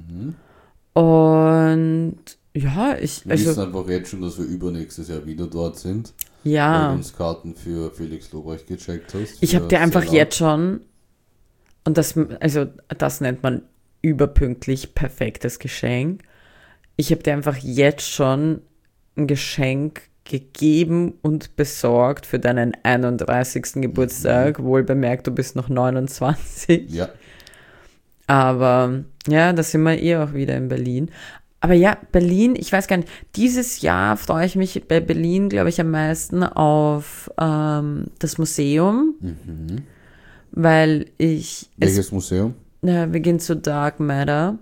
Und ja, wir wissen einfach jetzt schon, dass wir übernächstes Jahr wieder dort sind. Ja. Weil du uns Karten für Felix Lobrecht gecheckt hast. Ich habe dir einfach jetzt schon, und das nennt man überpünktlich perfektes Geschenk. Ich habe dir einfach jetzt schon ein Geschenk gegeben und besorgt für deinen 31. Geburtstag. Wohl bemerkt, du bist noch 29. Ja. Aber ja, da sind wir auch wieder in Berlin. Aber ja, Berlin, ich weiß gar nicht, dieses Jahr freue ich mich bei Berlin, glaube ich, am meisten auf das Museum. Weil Welches Museum? Wir gehen zu Dark Matter.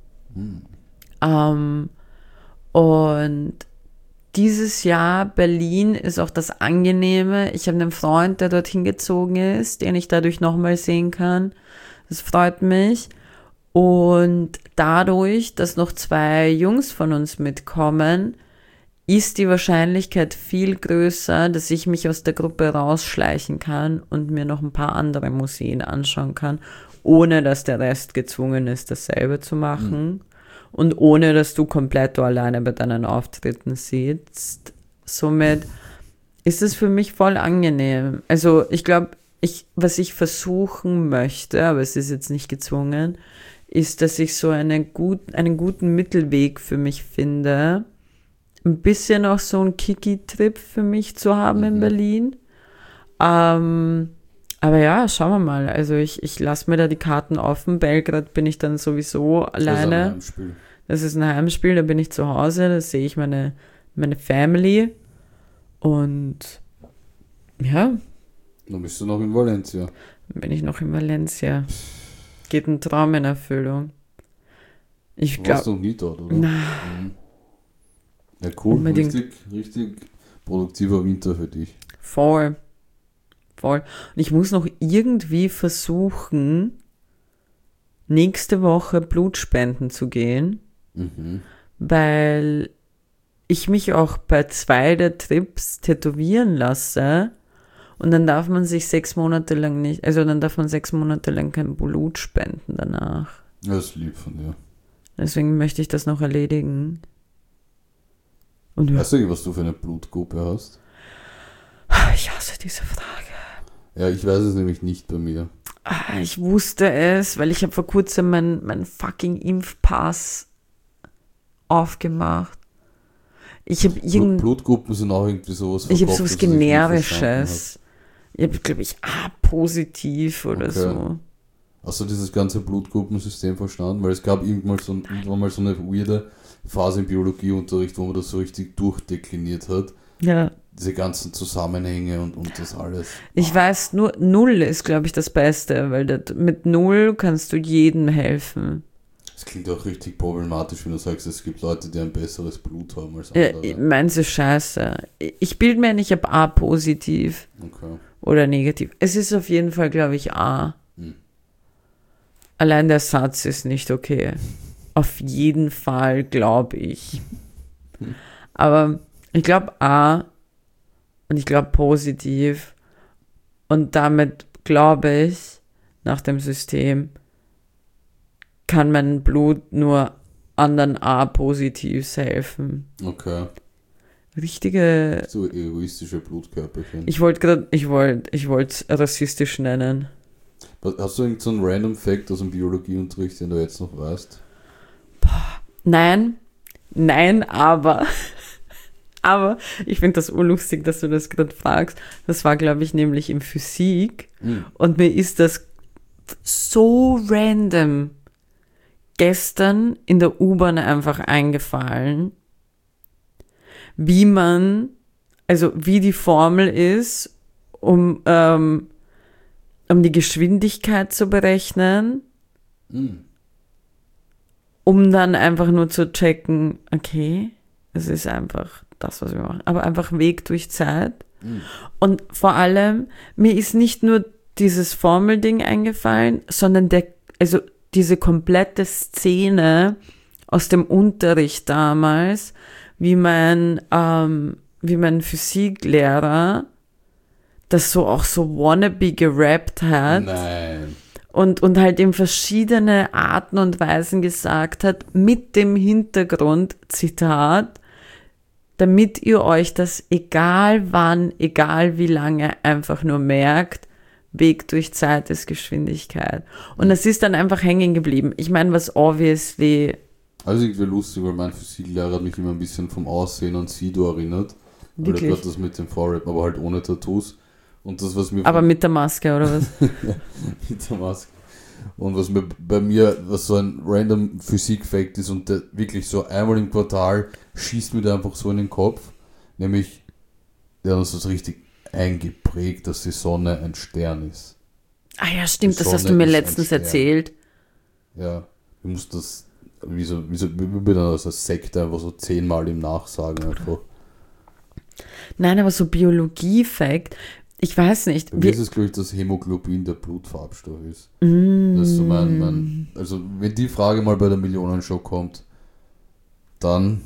Und dieses Jahr Berlin ist auch das Angenehme. Ich habe einen Freund, der dorthin gezogen ist, den ich dadurch nochmal sehen kann. Das freut mich. Und dadurch, dass noch 2 Jungs von uns mitkommen, ist die Wahrscheinlichkeit viel größer, dass ich mich aus der Gruppe rausschleichen kann und mir noch ein paar andere Museen anschauen kann, ohne dass der Rest gezwungen ist, dasselbe zu machen und ohne dass du komplett alleine bei deinen Auftritten sitzt. Somit ist es für mich voll angenehm. Also ich glaube, was ich versuchen möchte, aber es ist jetzt nicht gezwungen, ist, dass ich so einen guten Mittelweg für mich finde, ein bisschen auch so ein Kiki-Trip für mich zu haben in Berlin. Aber ja, schauen wir mal. Also ich lasse mir da die Karten offen. Belgrad bin ich dann sowieso alleine. Das ist ein Heimspiel, da bin ich zu Hause, da sehe ich meine Family. Und ja. Dann bist du noch in Valencia. Dann bin ich noch in Valencia. Geht ein Traum in Erfüllung. Du warst noch nie dort, oder? Ja, cool. Unbedingt. Richtig produktiver Winter für dich. Voll. Und ich muss noch irgendwie versuchen, nächste Woche Blutspenden zu gehen, weil ich mich auch bei 2 der Trips tätowieren lasse und dann darf man sich 6 Monate lang kein Blut spenden danach. Das ist lieb von dir. Deswegen möchte ich das noch erledigen. Und weißt du, was du für eine Blutgruppe hast? Ich hasse diese Frage. Ja, ich weiß es nämlich nicht bei mir. Ich wusste es, weil ich habe vor kurzem meinen fucking Impfpass aufgemacht. Blutgruppen sind auch irgendwie sowas. Ich habe sowas Generisches. Ich habe, glaube ich, A-positiv oder so. Hast du dieses ganze Blutgruppensystem verstanden? Weil es gab irgendwann mal so eine weirde Phase im Biologieunterricht, wo man das so richtig durchdekliniert hat. Ja. Diese ganzen Zusammenhänge und das alles. Ich weiß, nur 0 ist, glaube ich, das Beste, weil mit 0 kannst du jedem helfen. Es klingt auch richtig problematisch, wenn du sagst, es gibt Leute, die ein besseres Blut haben als andere. Ja, meinst du scheiße? Ich bilde mir nicht, ob A positiv oder negativ. Es ist auf jeden Fall, glaube ich, A. Allein der Satz ist nicht okay. Auf jeden Fall, glaube ich. Aber ich glaube A und ich glaube positiv. Und damit glaube ich, nach dem System, kann mein Blut nur anderen A-Positivs helfen. Okay. Richtige... So egoistische Blutkörperchen. Ich wollte es rassistisch nennen. Hast du irgend so einen random Fact aus dem Biologieunterricht, den du jetzt noch weißt? Nein, aber aber ich finde das urlustig, dass du das gerade fragst. Das war, glaube ich, nämlich in Physik und mir ist das so random gestern in der U-Bahn einfach eingefallen, wie die Formel ist, um die Geschwindigkeit zu berechnen, um dann einfach nur zu checken, okay, es ist einfach das, was wir machen, aber einfach Weg durch Zeit. Und vor allem, mir ist nicht nur dieses Formelding eingefallen, sondern diese komplette Szene aus dem Unterricht damals, wie mein Physiklehrer das so auch so wannabe gerappt hat. Nein. Und halt in verschiedene Arten und Weisen gesagt hat, mit dem Hintergrund, Zitat, damit ihr euch das egal wann, egal wie lange einfach nur merkt, Weg durch Zeit ist Geschwindigkeit. Und das ist dann einfach hängen geblieben. Ich meine, was obviously... Also irgendwie lustig, weil mein Physiklehrer hat mich immer ein bisschen vom Aussehen an Sido erinnert. Weil er hat das mit dem Vorrap, aber halt ohne Tattoos. Und das, was mir... Aber mit der Maske, oder was? Ja, mit der Maske. Und was mir bei mir, was so ein random Physik-Fact ist und der wirklich so einmal im Quartal schießt mir der einfach so in den Kopf, nämlich, der hat uns das richtig eingeprägt, dass die Sonne ein Stern ist. Ah ja, stimmt, das hast du mir letztens erzählt. Ja, wir mussten das, wie dann als Sekte einfach so 10-mal im Nachsagen einfach. Nein, aber so Biologie-Fact, ich weiß nicht. Wie ist es, glaube ich, dass Hämoglobin der Blutfarbstoff ist? Das ist so also wenn die Frage mal bei der Millionenshow kommt, dann...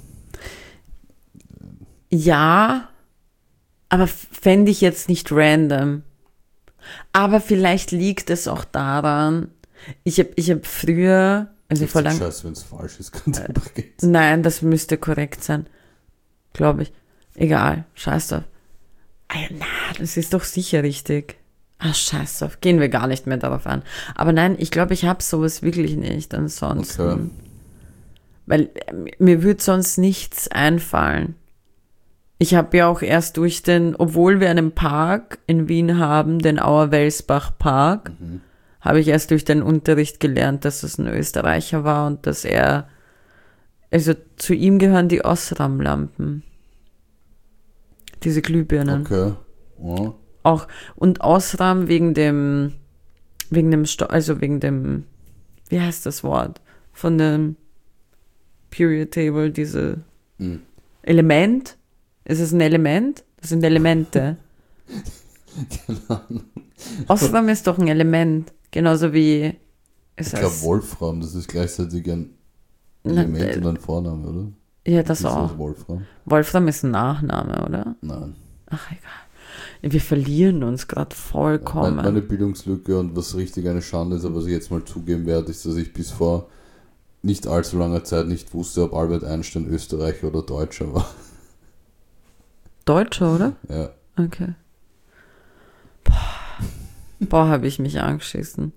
Ja, aber fände ich jetzt nicht random. Aber vielleicht liegt es auch daran, ich hab früher, also vor lang... Scheiße, wenn es falsch ist, kann es einfach gehen. Nein, das müsste korrekt sein. Glaube ich. Egal, scheiß drauf. Na, das ist doch sicher richtig. Scheiß drauf, gehen wir gar nicht mehr darauf an. Aber nein, ich glaube, ich habe sowas wirklich nicht ansonsten. Okay. Weil mir würde sonst nichts einfallen. Ich habe ja auch erst obwohl wir einen Park in Wien haben, den Auer-Welsbach Park, habe ich erst durch den Unterricht gelernt, dass es ein Österreicher war und dass also zu ihm gehören die Osram-Lampen. Diese Glühbirnen. Okay. Ja. Auch, und Osram wegen dem, wie heißt das Wort? Von dem Period Table, diese Element? Ist es ein Element? Das sind Elemente. Keine Ahnung. Osram ist doch ein Element. Genauso wie ich glaube Wolfram, das ist gleichzeitig ein Element und ein Vorname, oder? Ja, das auch. Das Wolfram? Wolfram ist ein Nachname, oder? Nein. Ach, egal. Wir verlieren uns gerade vollkommen. Meine Bildungslücke und was richtig eine Schande ist, aber was ich jetzt mal zugeben werde, ist, dass ich bis vor nicht allzu langer Zeit nicht wusste, ob Albert Einstein Österreicher oder Deutscher war. Deutscher, oder? Ja. Okay. Boah, habe ich mich angeschissen.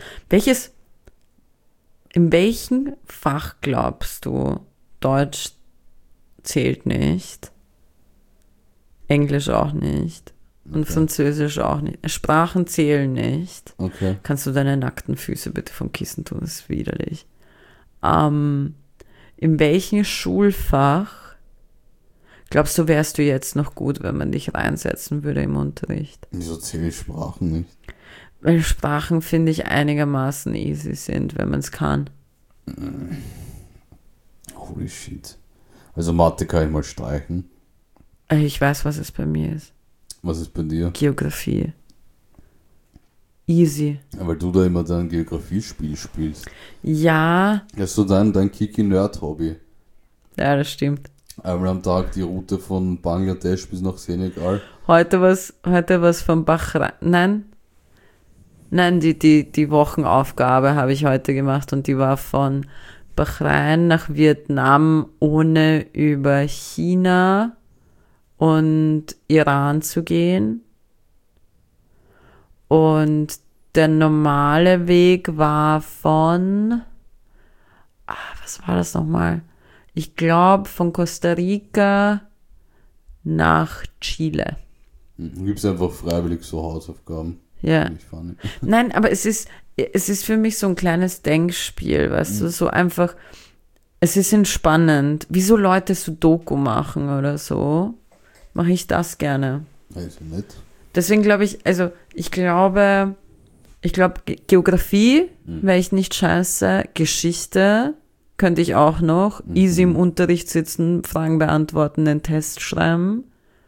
In welchem Fach glaubst du, Deutsch zählt nicht, Englisch auch nicht und Französisch auch nicht. Sprachen zählen nicht. Okay. Kannst du deine nackten Füße bitte vom Kissen tun? Das ist widerlich. In welchem Schulfach glaubst du, wärst du jetzt noch gut, wenn man dich reinsetzen würde im Unterricht? Wieso zähle ich Sprachen nicht? Weil Sprachen, finde ich, einigermaßen easy sind, wenn man es kann. Holy shit. Also Mathe kann ich mal streichen. Ich weiß, was es bei mir ist. Was ist bei dir? Geografie. Easy. Ja, weil du da immer dein Geografiespiel spielst. Ja. Hast du dein Kiki-Nerd-Hobby? Ja, das stimmt. Einmal am Tag die Route von Bangladesch bis nach Senegal. Heute was von Bahrain. Nein, die Wochenaufgabe habe ich heute gemacht und die war von Bahrain nach Vietnam, ohne über China und Iran zu gehen. Und der normale Weg war von, was war das nochmal? Ich glaube von Costa Rica nach Chile. Du gibst einfach freiwillig so Hausaufgaben. Ja. Finde ich funny. Nein, aber es ist für mich so ein kleines Denkspiel, weißt du, so einfach, es ist entspannend. Wie so Leute Sudoku machen oder so, mache ich das gerne. Also nicht. Deswegen glaube ich, also ich glaube, Geografie wäre ich nicht scheiße, Geschichte könnte ich auch noch, easy im Unterricht sitzen, Fragen beantworten, einen Test schreiben.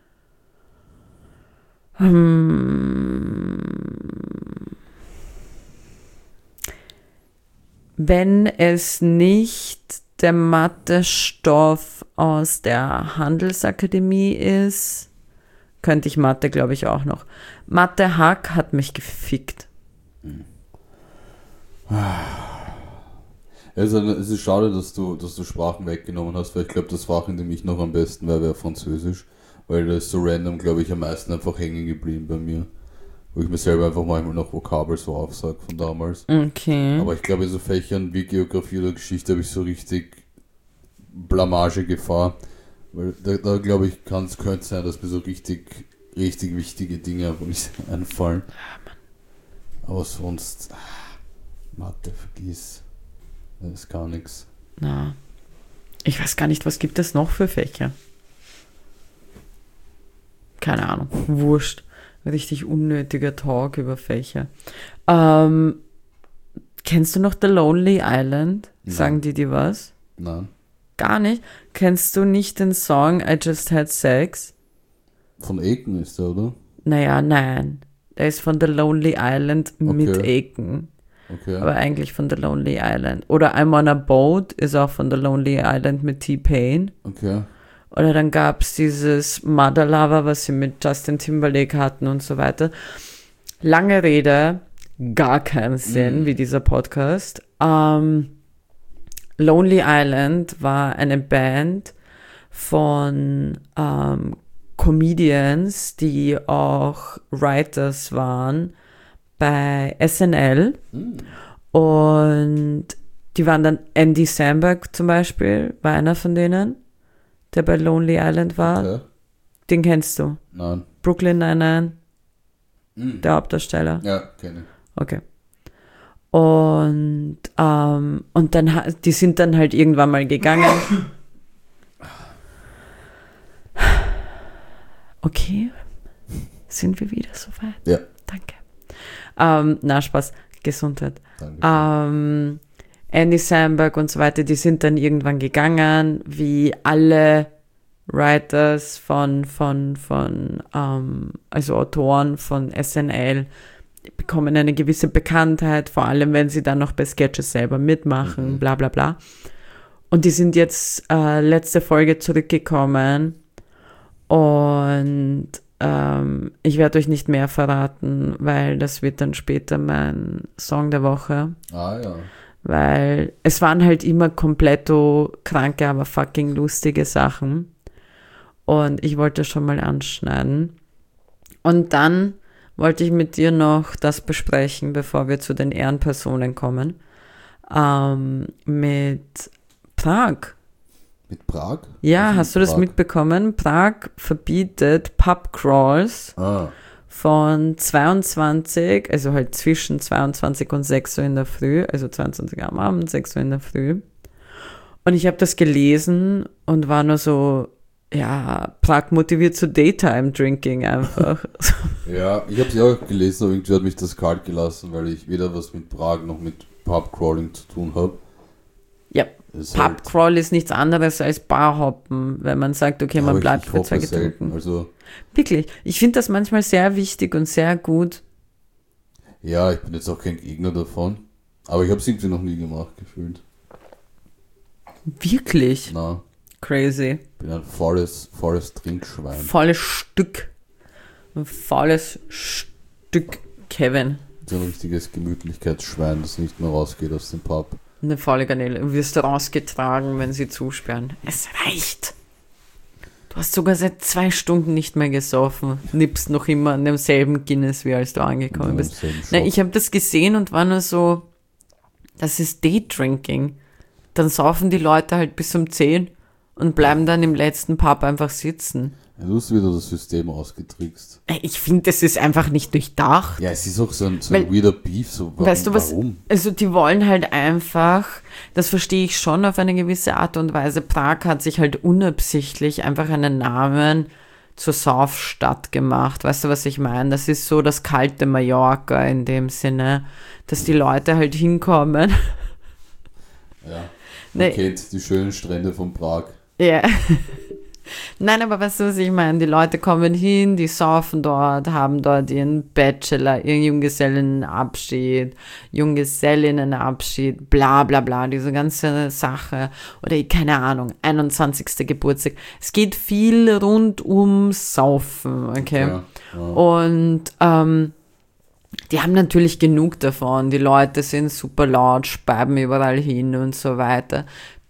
Wenn es nicht der Mathe-Stoff aus der Handelsakademie ist, könnte ich Mathe, glaube ich, auch noch. Mathe-Hack hat mich gefickt. Also, es ist schade, dass du Sprachen weggenommen hast, weil ich glaube, das Fach, in dem ich noch am besten wäre Französisch. Weil das ist so random, glaube ich, am meisten einfach hängen geblieben bei mir. Wo ich mir selber einfach manchmal noch Vokabel so aufsage von damals. Okay. Aber ich glaube, in so Fächern wie Geografie oder Geschichte habe ich so richtig Blamagegefahr. Weil da glaube ich, könnte sein, dass mir so richtig wichtige Dinge einfach nicht einfallen. Aber sonst, Mathe, vergiss. Das ist gar nichts. Na, ich weiß gar nicht, was gibt es noch für Fächer? Keine Ahnung, wurscht. Richtig unnötiger Talk über Fächer. Kennst du noch The Lonely Island? Sagen die dir was? Nein. Gar nicht? Kennst du nicht den Song I Just Had Sex? Von Aiken ist der, oder? Naja, nein. Der ist von The Lonely Island mit Aiken. Okay. Aber eigentlich von The Lonely Island. Oder I'm on a Boat ist auch von The Lonely Island mit T-Pain. Okay. Oder dann gab es dieses Mother Lover, was sie mit Justin Timberlake hatten und so weiter. Lange Rede, gar keinen Sinn, wie dieser Podcast. Lonely Island war eine Band von Comedians, die auch Writers waren bei SNL. Und die waren dann Andy Samberg zum Beispiel, war einer von denen, der bei Lonely Island war. Okay. Den kennst du? Nein. Brooklyn Nine-Nine, der Hauptdarsteller. Ja, kenne ich. Okay. Und dann, die sind dann halt irgendwann mal gegangen. Okay, sind wir wieder soweit? Ja. Danke. Na, Spaß, Gesundheit. Danke. Andy Samberg und so weiter, die sind dann irgendwann gegangen, wie alle Writers also Autoren von SNL, bekommen eine gewisse Bekanntheit, vor allem wenn sie dann noch bei Sketches selber mitmachen, bla bla bla. Und die sind jetzt letzte Folge zurückgekommen und ich werde euch nicht mehr verraten, weil das wird dann später mein Song der Woche. Ah ja. Weil es waren halt immer kompletto kranke, aber fucking lustige Sachen. Und ich wollte schon mal anschneiden. Und dann wollte ich mit dir noch das besprechen, bevor wir zu den Ehrenpersonen kommen. Mit Prag. Mit Prag? Ja, hast du das mitbekommen? Prag verbietet Pubcrawls von 22, also halt zwischen 22 und 6 Uhr in der Früh, also 22 Uhr am Abend, 6 Uhr in der Früh. Und ich habe das gelesen und war nur so, ja, Prag motiviert zu Daytime-Drinking einfach. Ja, ich habe es ja auch gelesen, aber irgendwie hat mich das kalt gelassen, weil ich weder was mit Prag noch mit Pubcrawling zu tun habe. Ja, Pubcrawl ist nichts anderes als Barhoppen, wenn man sagt, okay, man bleibt für zwei Getränken. Also wirklich, ich finde das manchmal sehr wichtig und sehr gut. Ja, ich bin jetzt auch kein Gegner davon, aber ich habe es irgendwie noch nie gemacht, gefühlt. Wirklich? Na. Crazy. Ich bin ein volles Trinkschwein. Volles Stück. Ein volles Stück, Kevin. So ein richtiges Gemütlichkeitsschwein, das nicht mehr rausgeht aus dem Pub. Eine volle Garnele. Du wirst rausgetragen, wenn sie zusperren. Es reicht. Du hast sogar seit 2 Stunden nicht mehr gesoffen. Nippst noch immer an demselben Guinness, wie als du angekommen bist. Na, ich habe das gesehen und war nur so, das ist Daydrinking. Dann saufen die Leute halt bis um 10 und bleiben dann im letzten Pub einfach sitzen. Ja, du hast wieder das System ausgetrickst. Ich finde, das ist einfach nicht durchdacht. Ja, es ist auch so ein Weil- weirder Beef. So, Weißt du was? Warum? Also die wollen halt einfach, das verstehe ich schon auf eine gewisse Art und Weise. Prag hat sich halt unabsichtlich einfach einen Namen zur Saufstadt gemacht. Weißt du, was ich meine? Das ist so das kalte Mallorca in dem Sinne, dass die Leute halt hinkommen. Ja. Nee. Man kennt die schönen Strände von Prag. Ja. Nein, aber weißt du, was ich meine? Die Leute kommen hin, die saufen dort, haben dort ihren Bachelor, ihren Junggesellinnenabschied, bla bla bla, diese ganze Sache. Oder keine Ahnung, 21. Geburtstag. Es geht viel rund ums Saufen, okay? Ja. Und die haben natürlich genug davon. Die Leute sind super laut, speiben überall hin und so weiter.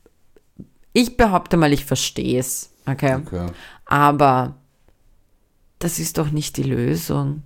Ich behaupte mal, ich verstehe es. Okay. Aber das ist doch nicht die Lösung.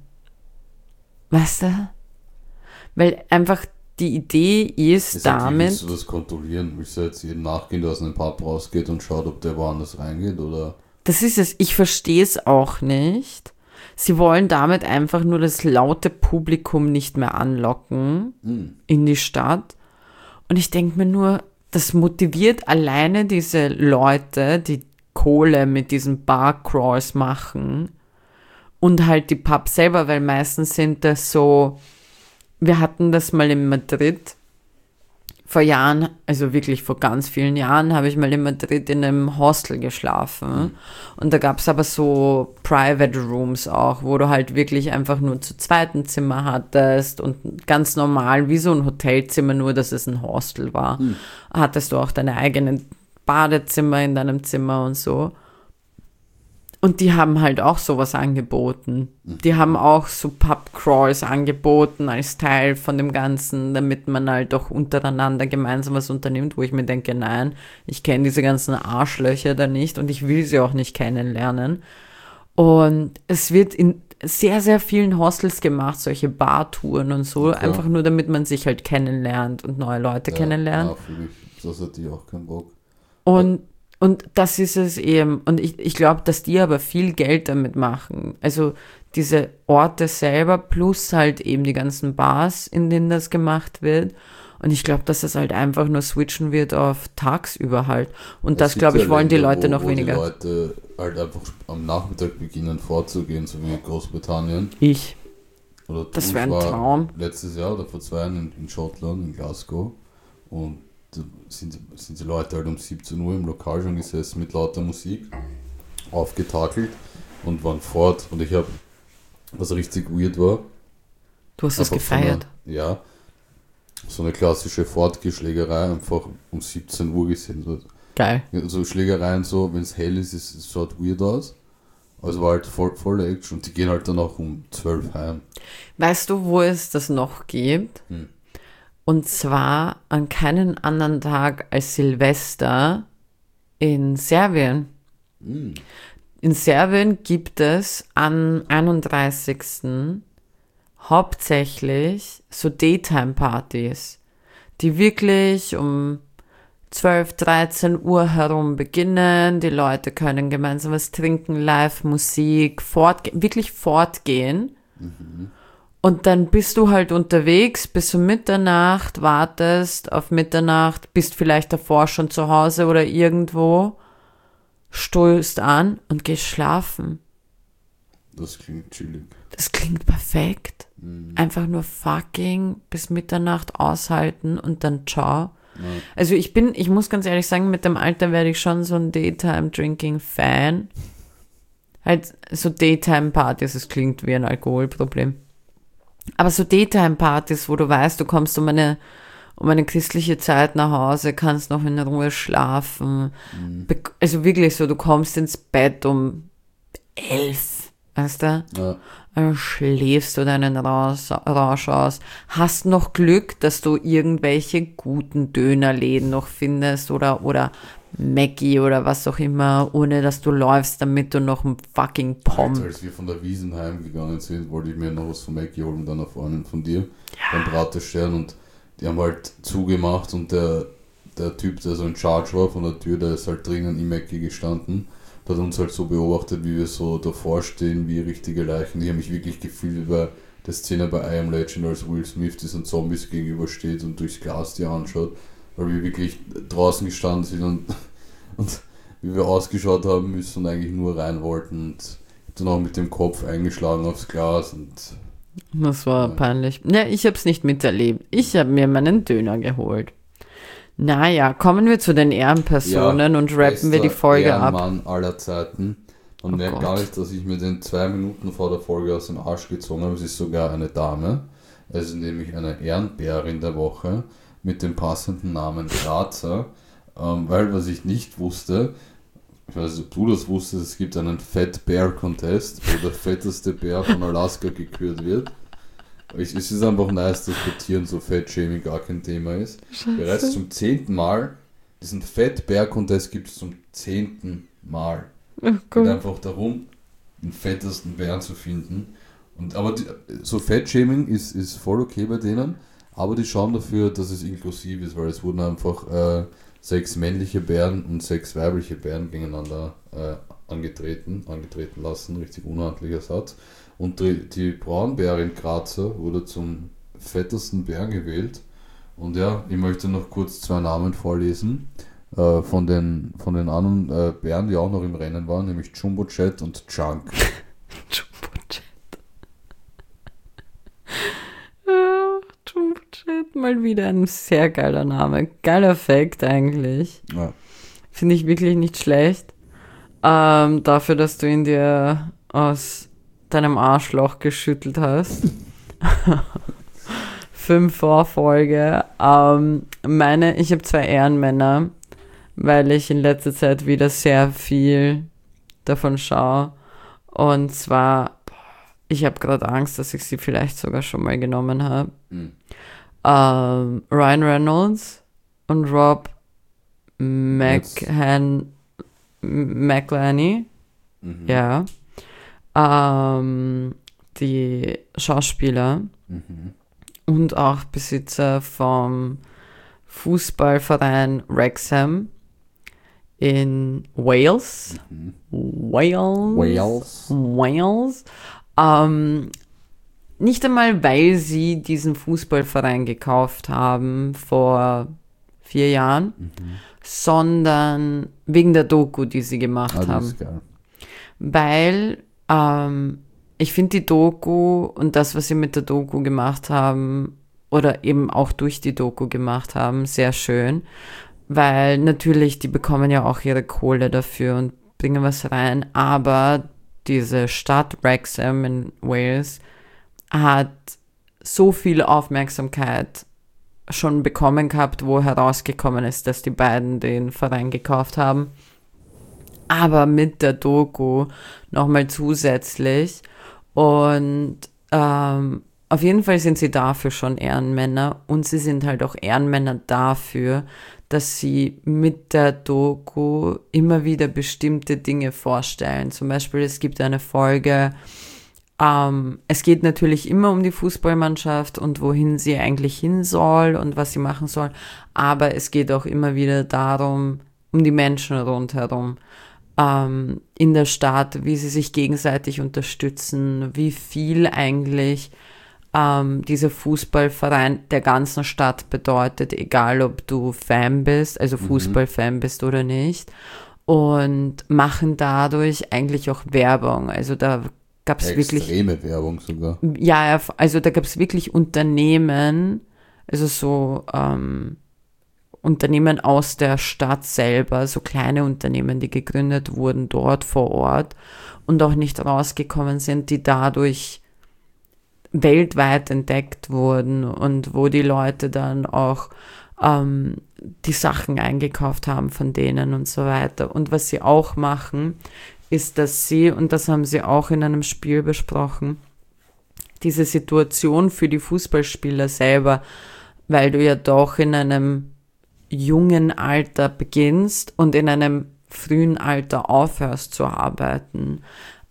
Weißt du? Weil einfach die Idee ist Wie damit. willst du das kontrollieren? Willst du jetzt jeden nachgehen, der aus einem Pub rausgeht und schaut, ob der woanders reingeht? Oder? Das ist es. Ich verstehe es auch nicht. Sie wollen damit einfach nur das laute Publikum nicht mehr anlocken in die Stadt. Und ich denke mir nur, das motiviert alleine diese Leute, die Kohle mit diesen Barcrawls machen und halt die Pubs selber, weil meistens sind das so, wir hatten das mal in Madrid vor Jahren, also wirklich vor ganz vielen Jahren, habe ich mal in Madrid in einem Hostel geschlafen und da gab es aber so Private Rooms auch, wo du halt wirklich einfach nur zu zweiten Zimmer hattest und ganz normal wie so ein Hotelzimmer, nur dass es ein Hostel war, hattest du auch deine eigenen Badezimmer in deinem Zimmer und so. Und die haben halt auch sowas angeboten. Die haben auch so Pub-Crawls angeboten als Teil von dem Ganzen, damit man halt auch untereinander gemeinsam was unternimmt, wo ich mir denke, nein, ich kenne diese ganzen Arschlöcher da nicht und ich will sie auch nicht kennenlernen. Und es wird in sehr, sehr vielen Hostels gemacht, solche Bartouren und so, einfach nur damit man sich halt kennenlernt und neue Leute kennenlernt. Ja, für mich, das hat die auch keinen Bock. Und das ist es eben. Und ich glaube, dass die aber viel Geld damit machen. Also diese Orte selber plus halt eben die ganzen Bars, in denen das gemacht wird. Und ich glaube, dass es halt einfach nur switchen wird auf tagsüber halt. Und das, glaube ich, wollen die Leute noch weniger. Die Leute halt einfach am Nachmittag beginnen vorzugehen, so wie Großbritannien. Oder das wäre ein Traum. Letztes Jahr oder vor 2 Jahren in Schottland, in Glasgow. Und da sind die Leute halt um 17 Uhr im Lokal schon gesessen mit lauter Musik, aufgetakelt und waren fort. Und ich habe, was richtig weird war. Du hast das gefeiert? So eine klassische Fortgeschlägerei, einfach um 17 Uhr gesehen. Geil. So Schlägereien, so, wenn es hell ist, es schaut weird aus. Also war halt voll Action und die gehen halt dann auch um 12 heim. Weißt du, wo es das noch gibt? Und zwar an keinen anderen Tag als Silvester in Serbien. In Serbien gibt es am 31. hauptsächlich so Daytime-Partys, die wirklich um 12, 13 Uhr herum beginnen. Die Leute können gemeinsam was trinken, Live-Musik, wirklich fortgehen. Und dann bist du halt unterwegs bis um Mitternacht, wartest auf Mitternacht, bist vielleicht davor schon zu Hause oder irgendwo, stoßt an und gehst schlafen. Das klingt chillig. Das klingt perfekt. Einfach nur fucking bis Mitternacht aushalten und dann ciao. Ja. Also ich muss ganz ehrlich sagen, mit dem Alter werde ich schon so ein Daytime-Drinking-Fan. Halt so Daytime-Partys, es klingt wie ein Alkoholproblem. Aber so Daytime-Partys, wo du weißt, du kommst um eine christliche Zeit nach Hause, kannst noch in Ruhe schlafen. Also wirklich so, du kommst ins Bett um 11, weißt du? Ja. Dann schläfst du deinen Rausch aus. Hast noch Glück, dass du irgendwelche guten Dönerläden noch findest oder Mackie oder was auch immer, ohne dass du läufst, damit du noch ein fucking Pommes. Als wir von der Wiesn heimgegangen sind, wollte ich mir noch was von Mackie holen, dann eine Freundin von dir, beim Bratestern, und die haben halt zugemacht und der der Typ, der so in Charge war von der Tür, der ist halt drinnen im Ecke gestanden. Der hat uns halt so beobachtet, wie wir so davor stehen, wie richtige Leichen. Ich habe mich wirklich gefühlt wie bei der Szene bei I Am Legend, als Will Smith diesen Zombies gegenübersteht und durchs Glas die anschaut, weil wir wirklich draußen gestanden sind und wie wir ausgeschaut haben müssen und eigentlich nur rein wollten und dann auch mit dem Kopf eingeschlagen aufs Glas und Das war peinlich. Ja, ich habe es nicht miterlebt. Ich habe mir meinen Döner geholt. Naja, kommen wir zu den Ehrenpersonen und rappen wir die Folge ab. Ehrenmann aller Zeiten. Man merkt gar nicht, dass ich mir den 2 Minuten vor der Folge aus dem Arsch gezogen habe. Es ist sogar eine Dame. Es ist nämlich eine Ehrenbärin der Woche mit dem passenden Namen Grazer. Weil, was ich nicht wusste, ich weiß nicht, ob du das wusstest, es gibt einen Fat Bear Contest, wo der fetteste Bär von Alaska gekürt wird. Es ist einfach nice, dass bei Tieren so Fettshaming gar kein Thema ist. Scheiße. Bereits zum 10. Mal, diesen Fat Bear Contest gibt es zum 10. Mal. Oh Geht Gott. einfach darum, den fettesten Bären zu finden. Aber so Fettshaming ist voll okay bei denen, aber die schauen dafür, dass es inklusiv ist, weil es wurden einfach 6 männliche Bären und 6 weibliche Bären gegeneinander angetreten lassen, richtig unhandlicher Satz. Und die Braunbärin Grazer wurde zum fettesten Bären gewählt. Und ja, ich möchte noch kurz 2 Namen vorlesen von den anderen Bären, die auch noch im Rennen waren, nämlich Jumbo Jet und Chunk. Jumbo Jet. Jumbo Jet, mal wieder ein sehr geiler Name. Geiler Fact eigentlich. Ja. Finde ich wirklich nicht schlecht. Dafür, dass du ihn dir aus deinem Arschloch geschüttelt hast. 5 Vorfolge. Ich habe 2 Ehrenmänner, weil ich in letzter Zeit wieder sehr viel davon schaue. Und zwar, ich habe gerade Angst, dass ich sie vielleicht sogar schon mal genommen habe. Mhm. Ryan Reynolds und Rob McElhenney. Mhm. Ja. Die Schauspieler Mhm. und auch Besitzer vom Fußballverein Wrexham in Wales. Mhm. Wales. Nicht einmal, weil sie diesen Fußballverein gekauft haben vor 4 Jahren, sondern wegen der Doku, die sie gemacht Das haben. ist geil. Weil ich finde die Doku und das, was sie mit der Doku gemacht haben oder eben auch durch die Doku gemacht haben, sehr schön. Weil natürlich, die bekommen ja auch ihre Kohle dafür und bringen was rein. Aber diese Stadt Wrexham in Wales hat so viel Aufmerksamkeit schon bekommen gehabt, wo herausgekommen ist, dass die beiden den Verein gekauft haben. Aber mit der Doku nochmal zusätzlich. Und auf jeden Fall sind sie dafür schon Ehrenmänner. Und sie sind halt auch Ehrenmänner dafür, dass sie mit der Doku immer wieder bestimmte Dinge vorstellen. Zum Beispiel, es gibt eine Folge, es geht natürlich immer um die Fußballmannschaft und wohin sie eigentlich hin soll und was sie machen soll. Aber es geht auch immer wieder darum, um die Menschen rundherum. In der Stadt, wie sie sich gegenseitig unterstützen, wie viel eigentlich dieser Fußballverein der ganzen Stadt bedeutet, egal ob du Fan bist, also Fußballfan bist oder nicht, und machen dadurch eigentlich auch Werbung. Also da gab es wirklich... Extreme Werbung sogar. Ja, also da gab es wirklich Unternehmen, also so... Unternehmen aus der Stadt selber, so kleine Unternehmen, die gegründet wurden dort vor Ort und auch nicht rausgekommen sind, die dadurch weltweit entdeckt wurden und wo die Leute dann auch die Sachen eingekauft haben von denen und so weiter. Und was sie auch machen, ist, dass sie, und das haben sie auch in einem Spiel besprochen, diese Situation für die Fußballspieler selber, weil du ja doch in einem jungen Alter beginnst und in einem frühen Alter aufhörst zu arbeiten,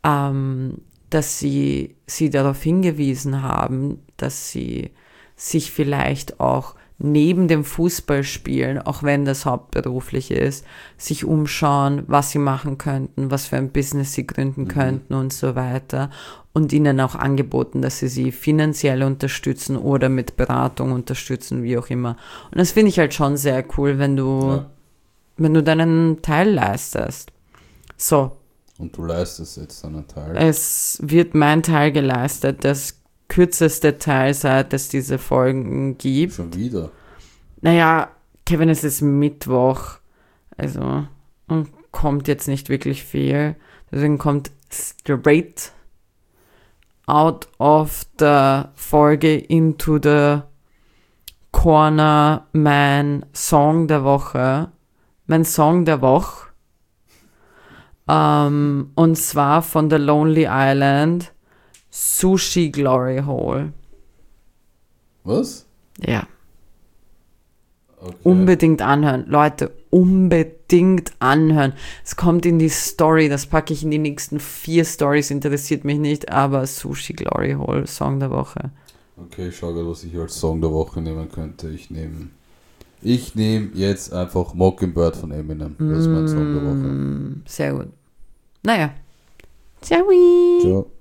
dass sie darauf hingewiesen haben, dass sie sich vielleicht auch neben dem Fußballspielen, auch wenn das hauptberuflich ist, sich umschauen, was sie machen könnten, was für ein Business sie gründen könnten und so weiter. Und ihnen auch angeboten, dass sie finanziell unterstützen oder mit Beratung unterstützen, wie auch immer. Und das finde ich halt schon sehr cool, wenn du deinen Teil leistest. So. Und du leistest jetzt einen Teil. Es wird mein Teil geleistet, das kürzeste Teil, seit es diese Folgen gibt. Schon wieder? Naja, Kevin, es ist Mittwoch, also kommt jetzt nicht wirklich viel. Deswegen kommt straight out of the Folge into the corner mein Song der Woche. Mein Song der Woche. Und zwar von The Lonely Island, Sushi Glory Hole. Was? Ja. Okay. Unbedingt anhören. Leute, unbedingt anhören. Es kommt in die Story, das packe ich in die nächsten 4 Stories, interessiert mich nicht, aber Sushi Glory Hole, Song der Woche. Okay, ich schau gerade, was ich als Song der Woche nehmen könnte. Ich nehme jetzt einfach Mockingbird von Eminem. Das ist mein Song der Woche. Sehr gut. Naja. Ciao. Ciao.